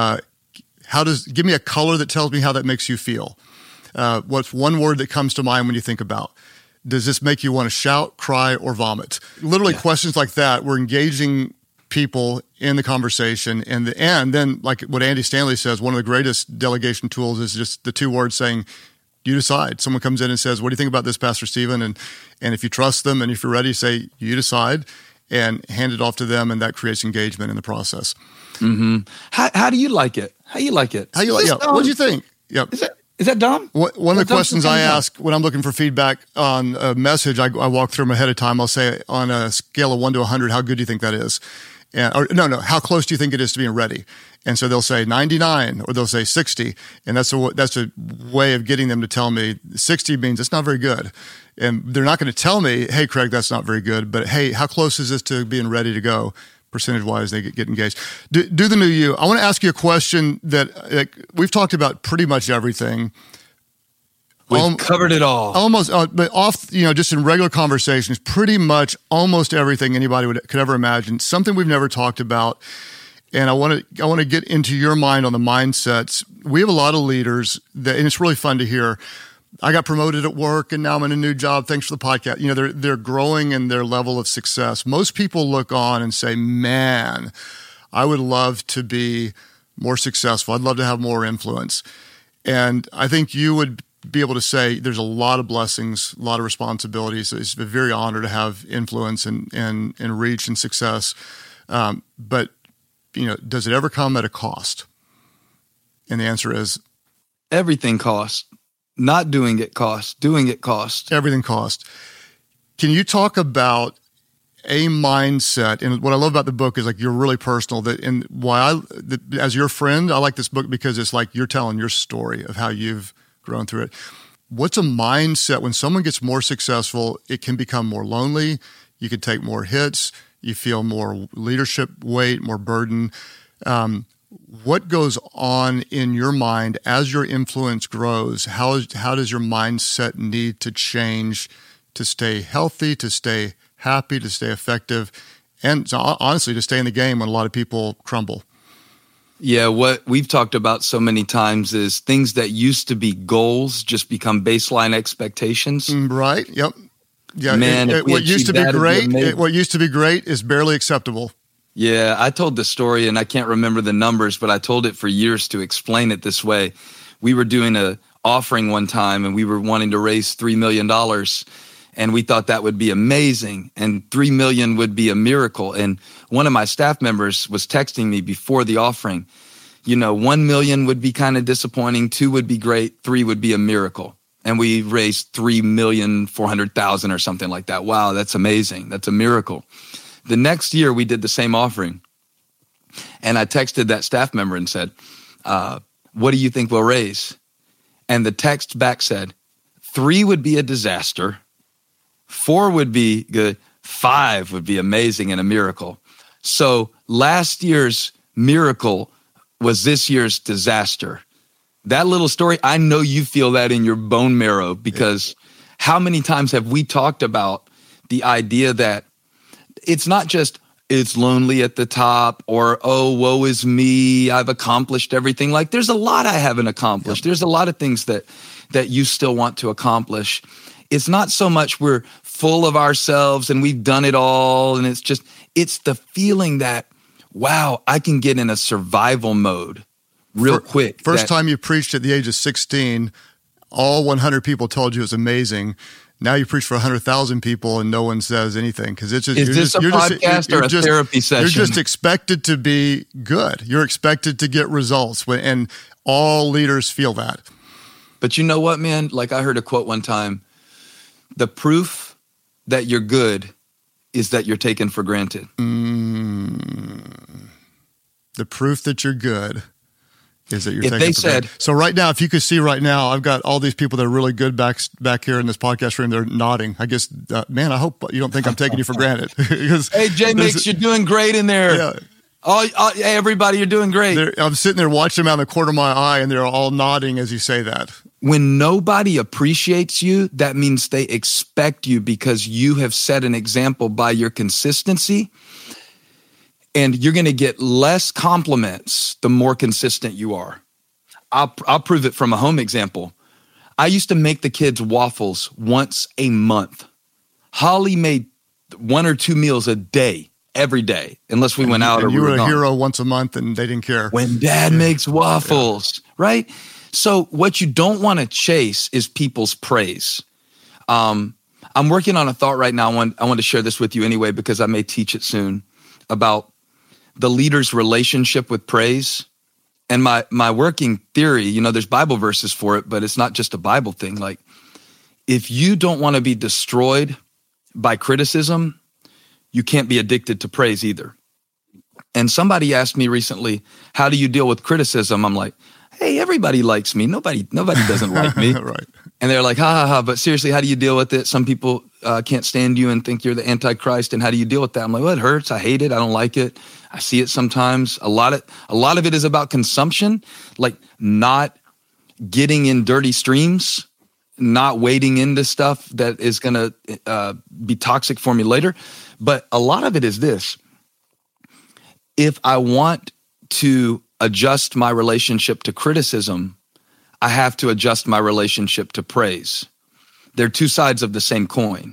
Give me a color that tells me how that makes you feel. What's one word that comes to mind when you think about? Does this make you want to shout, cry, or vomit? Literally questions like that. We're engaging people in the conversation. And then, like what Andy Stanley says, one of the greatest delegation tools is just the 2 words saying, you decide. Someone comes in and says, what do you think about this, Pastor Stephen? And if you trust them and if you're ready, say, you decide, and hand it off to them, and that creates engagement in the process. Mm-hmm. How do you like it? How you like it? What do you think? Yep. Is that dumb? One of the questions I ask when I'm looking for feedback on a message, I walk through them ahead of time. I'll say, on a scale of 1 to 100, how good do you think that is? How close do you think it is to being ready? And so they'll say 99, or they'll say 60. And that's a way of getting them to tell me 60 means it's not very good. And they're not going to tell me, hey, Craig, that's not very good. But hey, how close is this to being ready to go? Percentage-wise, they get engaged. Do the new you. I want to ask you a question that we've talked about pretty much everything. We've covered it all. Almost, but just in regular conversations, pretty much almost everything anybody could ever imagine. Something we've never talked about. And I want to get into your mind on the mindsets. We have a lot of leaders and it's really fun to hear. I got promoted at work and now I'm in a new job. Thanks for the podcast. They're growing in their level of success. Most people look on and say, man, I would love to be more successful. I'd love to have more influence. And I think you would be able to say there's a lot of blessings, a lot of responsibilities. It's a very honor to have influence and reach and success. But does it ever come at a cost? And the answer is everything costs. Not doing it costs. Doing it costs. Everything costs. Can you talk about a mindset? And what I love about the book is like you're really personal. As your friend, I like this book because it's like you're telling your story of how you've grown through it. What's a mindset when someone gets more successful? It can become more lonely. You can take more hits. You feel more leadership weight, more burden. What goes on in your mind as your influence grows? How does your mindset need to change to stay healthy, to stay happy, to stay effective, and honestly, to stay in the game when a lot of people crumble? Yeah, what we've talked about so many times is things that used to be goals just become baseline expectations. Right, yep. Yeah, man, what used to be great is barely acceptable. Yeah, I told the story, and I can't remember the numbers, but I told it for years to explain it this way. We were doing an offering one time, and we were wanting to raise $3 million, and we thought that would be amazing, and $3 million would be a miracle. And one of my staff members was texting me before the offering, 1 million would be kind of disappointing, 2 would be great, 3 would be a miracle. And we raised 3,400,000 or something like that. Wow, that's amazing. That's a miracle. The next year, we did the same offering. And I texted that staff member and said, what do you think we'll raise? And the text back said, 3 would be a disaster. 4 would be good. 5 would be amazing and a miracle. So last year's miracle was this year's disaster. That little story, I know you feel that in your bone marrow, because how many times have we talked about the idea that it's not just it's lonely at the top or, oh, woe is me, I've accomplished everything. Like there's a lot I haven't accomplished. Yep. There's a lot of things that you still want to accomplish. It's not so much we're full of ourselves and we've done it all. And it's the feeling that, wow, I can get in a survival mode real quick. First time you preached at the age of 16, all 100 people told you it was amazing. Now you preach for 100,000 people and no one says anything because it's just. Is this a podcast or a therapy session? You're just expected to be good. You're expected to get results, and all leaders feel that. But you know what, man? Like I heard a quote one time, the proof that you're good is that you're taken for granted. The proof that you're good is that you're if taken they for said, granted. So right now, if you could see right now, I've got all these people that are really good back here in this podcast room. They're nodding. I guess, man, I hope you don't think I'm taking you for granted. Hey, J-Mix, you're doing great in there. Yeah. Hey, everybody, you're doing great. I'm sitting there watching them out in the corner of my eye, and they're all nodding as you say that. When nobody appreciates you, that means they expect you because you have set an example by your consistency. And you're going to get less compliments the more consistent you are. I'll prove it from a home example. I used to make the kids waffles once a month. Holly made 1 or 2 meals a day, every day, unless we went out or you we were a gone. hero once a month, and they didn't care. When Dad makes waffles, right? So what you don't want to chase is people's praise. I'm working on a thought right now. I want to share this with you anyway, because I may teach it soon, about the leader's relationship with praise. And my working theory, there's Bible verses for it, but it's not just a Bible thing. Like, if you don't want to be destroyed by criticism, you can't be addicted to praise either. And somebody asked me recently, how do you deal with criticism? I'm like, hey, everybody likes me. Nobody doesn't like me. Right. And they're like, ha, ha, ha. But seriously, how do you deal with it? Some people can't stand you and think you're the Antichrist. And how do you deal with that? I'm like, well, it hurts. I hate it. I don't like it. I see it sometimes. A lot of it is about consumption, like not getting in dirty streams, not wading into stuff that is going to be toxic for me later. But a lot of it is this. If I want to adjust my relationship to criticism, I have to adjust my relationship to praise. They're two sides of the same coin.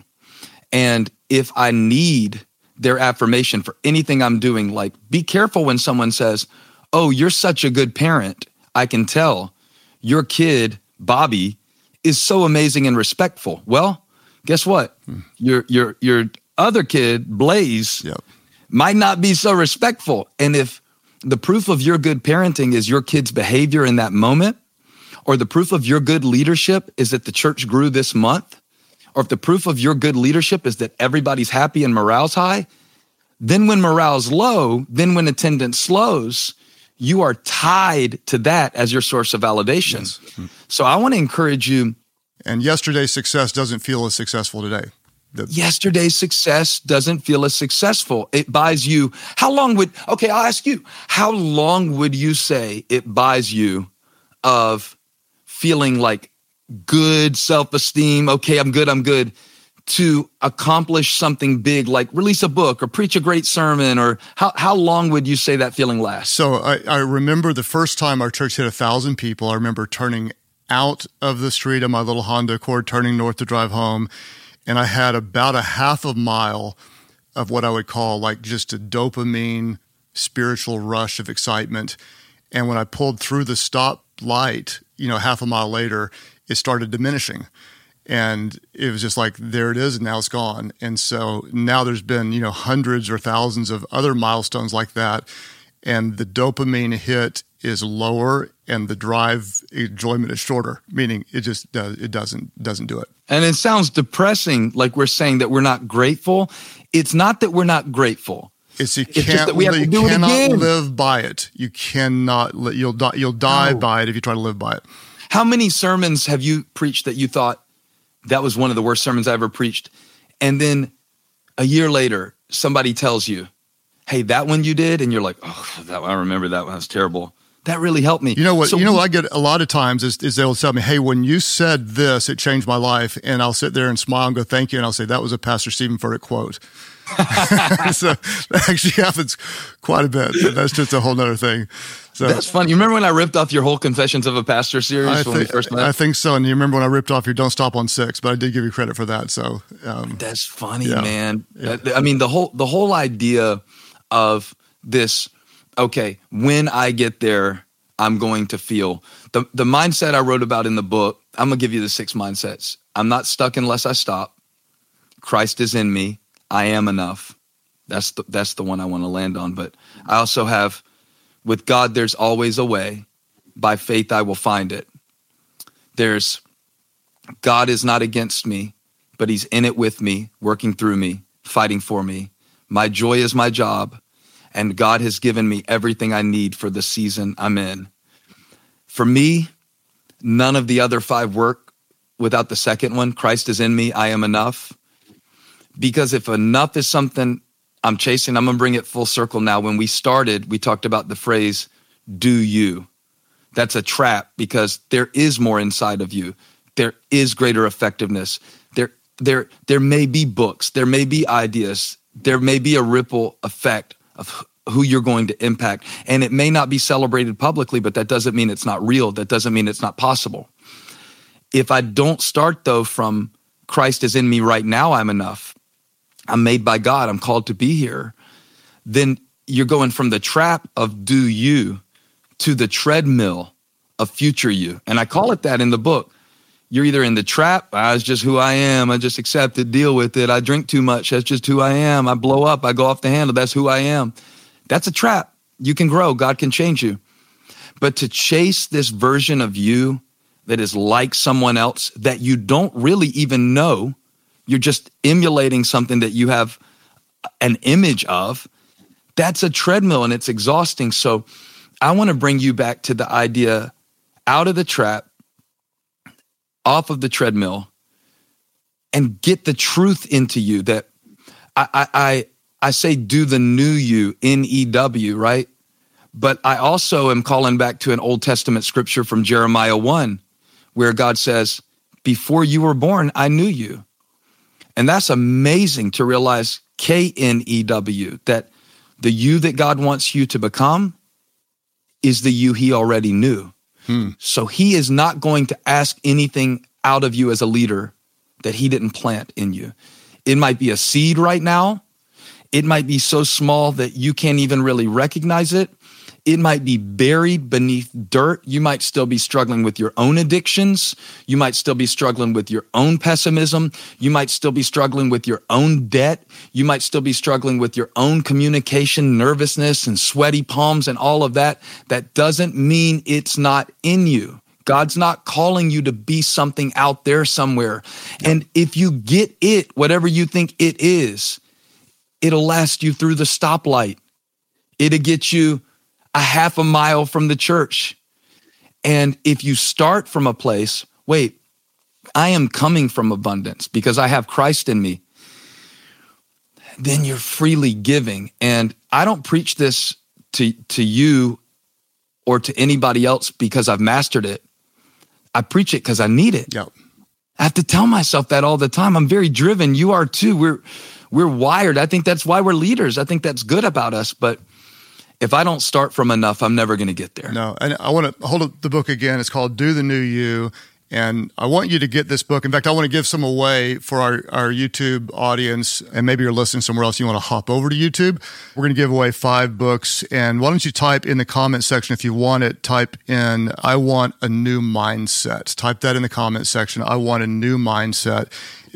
And if I need their affirmation for anything I'm doing, like be careful when someone says, oh, you're such a good parent. I can tell your kid, Bobby, is so amazing and respectful. Well, guess what? Your other kid, Blaze, might not be so respectful. And if the proof of your good parenting is your kid's behavior in that moment, or the proof of your good leadership is that the church grew this month, or if the proof of your good leadership is that everybody's happy and morale's high, then when morale's low, then when attendance slows, you are tied to that as your source of validation. Yes. So I want to encourage you. And yesterday's success doesn't feel as successful today. Yesterday's success doesn't feel as successful. It buys you, I'll ask you, how long would you say it buys you of feeling like good self-esteem, okay, I'm good, to accomplish something big, like release a book or preach a great sermon, or how long would you say that feeling lasts? So I remember the first time our church hit 1,000 people, I remember turning out of the street of my little Honda Accord, turning north to drive home, and I had about a half a mile of what I would call like just a dopamine spiritual rush of excitement. And when I pulled through the stoplight, half a mile later, it started diminishing. And it was just like, there it is, and now it's gone. And so now there's been, hundreds or thousands of other milestones like that. And the dopamine hit is lower and the drive enjoyment is shorter, meaning it just doesn't do it. And it sounds depressing, like we're saying that we're not grateful. It's not that we're not grateful. It's just that we have to do it again. You cannot live by it. You cannot. You'll die by it if you try to live by it. How many sermons have you preached that you thought that was one of the worst sermons I ever preached, and then a year later somebody tells you, "Hey, that one you did," and you're like, "Oh, I remember that one. That was terrible. That really helped me." You know what I get a lot of times is they'll tell me, "Hey, when you said this, it changed my life," and I'll sit there and smile and go, "Thank you," and I'll say, "That was a Pastor Stephen Furtick quote." So that actually happens quite a bit. That's just a whole nother thing. So that's funny. You remember when I ripped off your whole Confessions of a Pastor series when we first met? I think so. And you remember when I ripped off your Don't Stop on 6, but I did give you credit for that. So that's funny, man. Yeah. I mean, the whole idea of this, okay, when I get there, I'm going to feel the mindset I wrote about in the book. I'm going to give you the 6 mindsets. I'm not stuck unless I stop. Christ is in me. I am enough. That's the one I want to land on. But I also have, with God, there's always a way. by faith I will find it. There's God is not against me, but he's in it with me, working through me, fighting for me. My joy is my job, and God has given me everything I need for the season I'm in. For me, none of the other 5 work without the second one. Christ is in me, I am enough. Because if enough is something I'm chasing, I'm going to bring it full circle now. When we started, we talked about the phrase, do you. That's a trap because there is more inside of you. There is greater effectiveness. There may be books, there may be ideas, there may be a ripple effect of who you're going to impact. And it may not be celebrated publicly, but that doesn't mean it's not real. That doesn't mean it's not possible. If I don't start though from Christ is in me right now, I'm enough. I'm made by God. I'm called to be here. Then you're going from the trap of do you to the treadmill of future you. And I call it that in the book. You're either in the trap, it's just who I am. I just accept it, deal with it. I drink too much. That's just who I am. I blow up. I go off the handle. That's who I am. That's a trap. You can grow. God can change you. But to chase this version of you that is like someone else that you don't really even know, you're just emulating something that you have an image of, that's a treadmill and it's exhausting. So I want to bring you back to the idea out of the trap, off of the treadmill, and get the truth into you that I say do the new you, N-E-W, right? But I also am calling back to an Old Testament scripture from Jeremiah 1, where God says, before you were born, I knew you. And that's amazing to realize, K-N-E-W, that the you that God wants you to become is the you he already knew. So he is not going to ask anything out of you as a leader that he didn't plant in you. It might be a seed right now. It might be so small that you can't even really recognize it. It might be buried beneath dirt. You might still be struggling with your own addictions. You might still be struggling with your own pessimism. You might still be struggling with your own debt. You might still be struggling with your own communication, nervousness, and sweaty palms and all of that. That doesn't mean it's not in you. God's not calling you to be something out there somewhere. And if you get it, whatever you think it is, it'll last you through the stoplight. It'll get you a half a mile from the church. And if you start from a place, wait, I am coming from abundance because I have Christ in me, then you're freely giving. And I don't preach this to you or to anybody else because I've mastered it. I preach it because I need it. Yep. I have to tell myself that all the time. I'm very driven. You are too. We're wired. I think that's why we're leaders. I think that's good about us. But if I don't start from enough, I'm never going to get there. No, and I want to hold up the book again. It's called Do the New You. And I want you to get this book. In fact, I want to give some away for our YouTube audience. And maybe you're listening somewhere else. You want to hop over to YouTube. We're going to give away 5 books. And why don't you type in the comment section if you want it, type in, I want a new mindset. Type that in the comment section. I want a new mindset.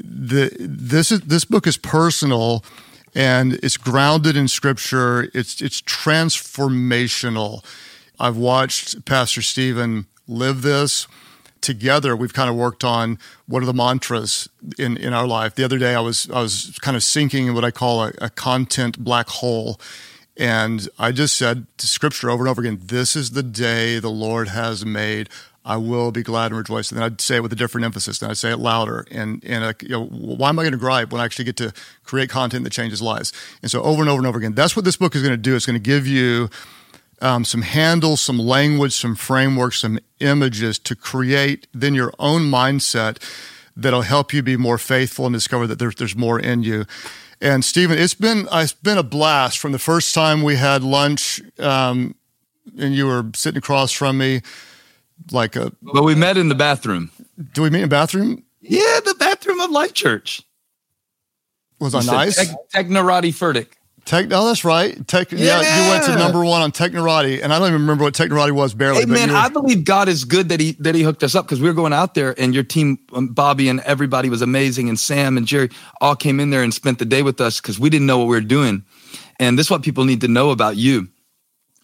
This book is personal. And it's grounded in scripture. It's transformational. I've watched Pastor Stephen live this. Together, we've kind of worked on what are the mantras in our life. The other day, I was kind of sinking in what I call a content black hole. And I just said to scripture over and over again, this is the day the Lord has made. I will be glad and rejoice. And then I'd say it with a different emphasis. Then I'd say it louder. And why am I going to gripe when I actually get to create content that changes lives? And so over and over and over again, that's what this book is going to do. It's going to give you some handles, some language, some frameworks, some images to create then your own mindset that'll help you be more faithful and discover that there's more in you. And Stephen, it's been a blast from the first time we had lunch, and you were sitting across from me. But we met in the bathroom. Do we meet in the bathroom? Yeah, the bathroom of Life Church. Was I nice? Technorati Furtick. That's right. Yeah, you went to number 1 on Technorati, and I don't even remember what Technorati was barely. Hey, man, I believe God is good that he hooked us up because we were going out there, and your team, Bobby and everybody was amazing, and Sam and Jerry all came in there and spent the day with us because we didn't know what we were doing. And this is what people need to know about you.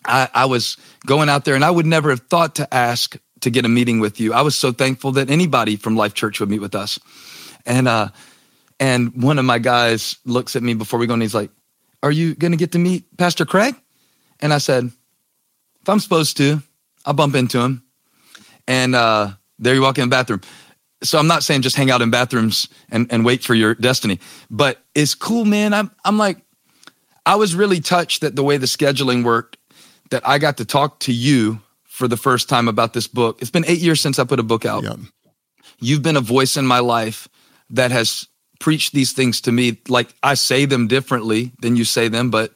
I was going out there and I would never have thought to ask to get a meeting with you. I was so thankful that anybody from Life Church would meet with us. And one of my guys looks at me before we go and he's like, "Are you going to get to meet Pastor Craig?" And I said, "If I'm supposed to, I'll bump into him." And there you walk in the bathroom. So I'm not saying just hang out in bathrooms and wait for your destiny, but it's cool, man. I'm like, I was really touched that the way the scheduling worked, that I got to talk to you for the first time about this book. It's been 8 years since I put a book out. Yep. You've been a voice in my life that has preached these things to me. Like, I say them differently than you say them, but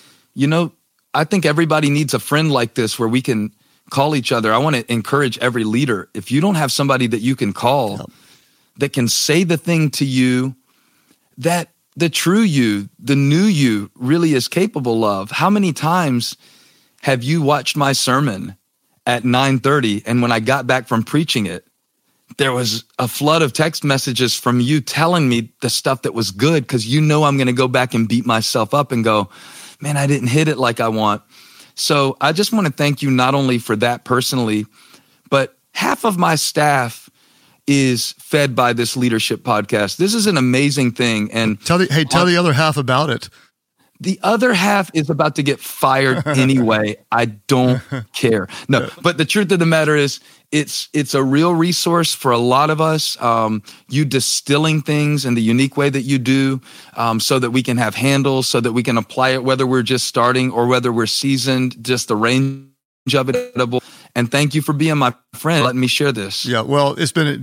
I think everybody needs a friend like this where we can call each other. I want to encourage every leader. If you don't have somebody that you can call that can say the thing to you that the true you, the new you really is capable of. How many times have you watched my sermon at 9:30 and when I got back from preaching it, there was a flood of text messages from you telling me the stuff that was good because I'm going to go back and beat myself up and go, man, I didn't hit it like I want. So I just want to thank you not only for that personally, but half of my staff is fed by this leadership podcast. This is an amazing thing. And tell the other half about it. The other half is about to get fired anyway. I don't care. No, but the truth of the matter is it's a real resource for a lot of us. You distilling things in the unique way that you do, so that we can have handles, so that we can apply it, whether we're just starting or whether we're seasoned, just the range of it. And thank you for being my friend, letting me share this. Yeah, well, it's been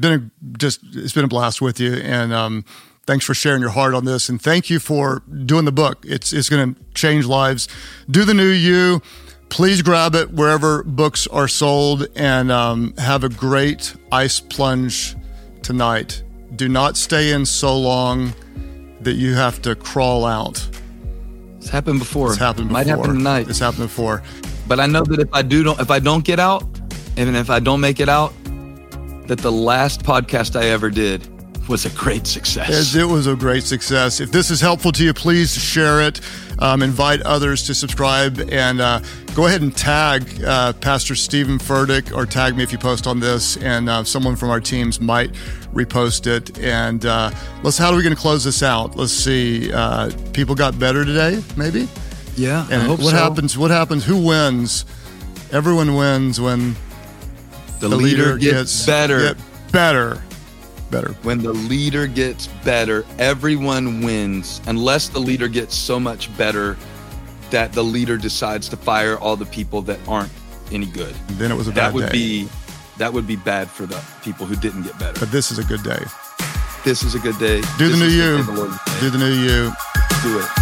a blast with you, and thanks for sharing your heart on this, and thank you for doing the book. It's going to change lives. Do the New You. Please grab it wherever books are sold, and have a great ice plunge tonight. Do not stay in so long that you have to crawl out. It's happened before. Might happen tonight. It's happened before. But I know that if I don't get out, and if I don't make it out, that the last podcast I ever did was a great success. It was a great success. If this is helpful to you, please share it. Invite others to subscribe, and go ahead and tag Pastor Stephen Furtick, or tag me if you post on this, and someone from our teams might repost it. And how are we going to close this out? Let's see. People got better today, maybe? Yeah, and I hope what so. What happens? Who wins? Everyone wins when the leader gets better. Better. When the leader gets better, everyone wins, unless the leader gets so much better that the leader decides to fire all the people that aren't any good. And then it was a bad day. That would be bad for the people who didn't get better. But this is a good day. This is a good day. Do the new you. Do the new you. Do it.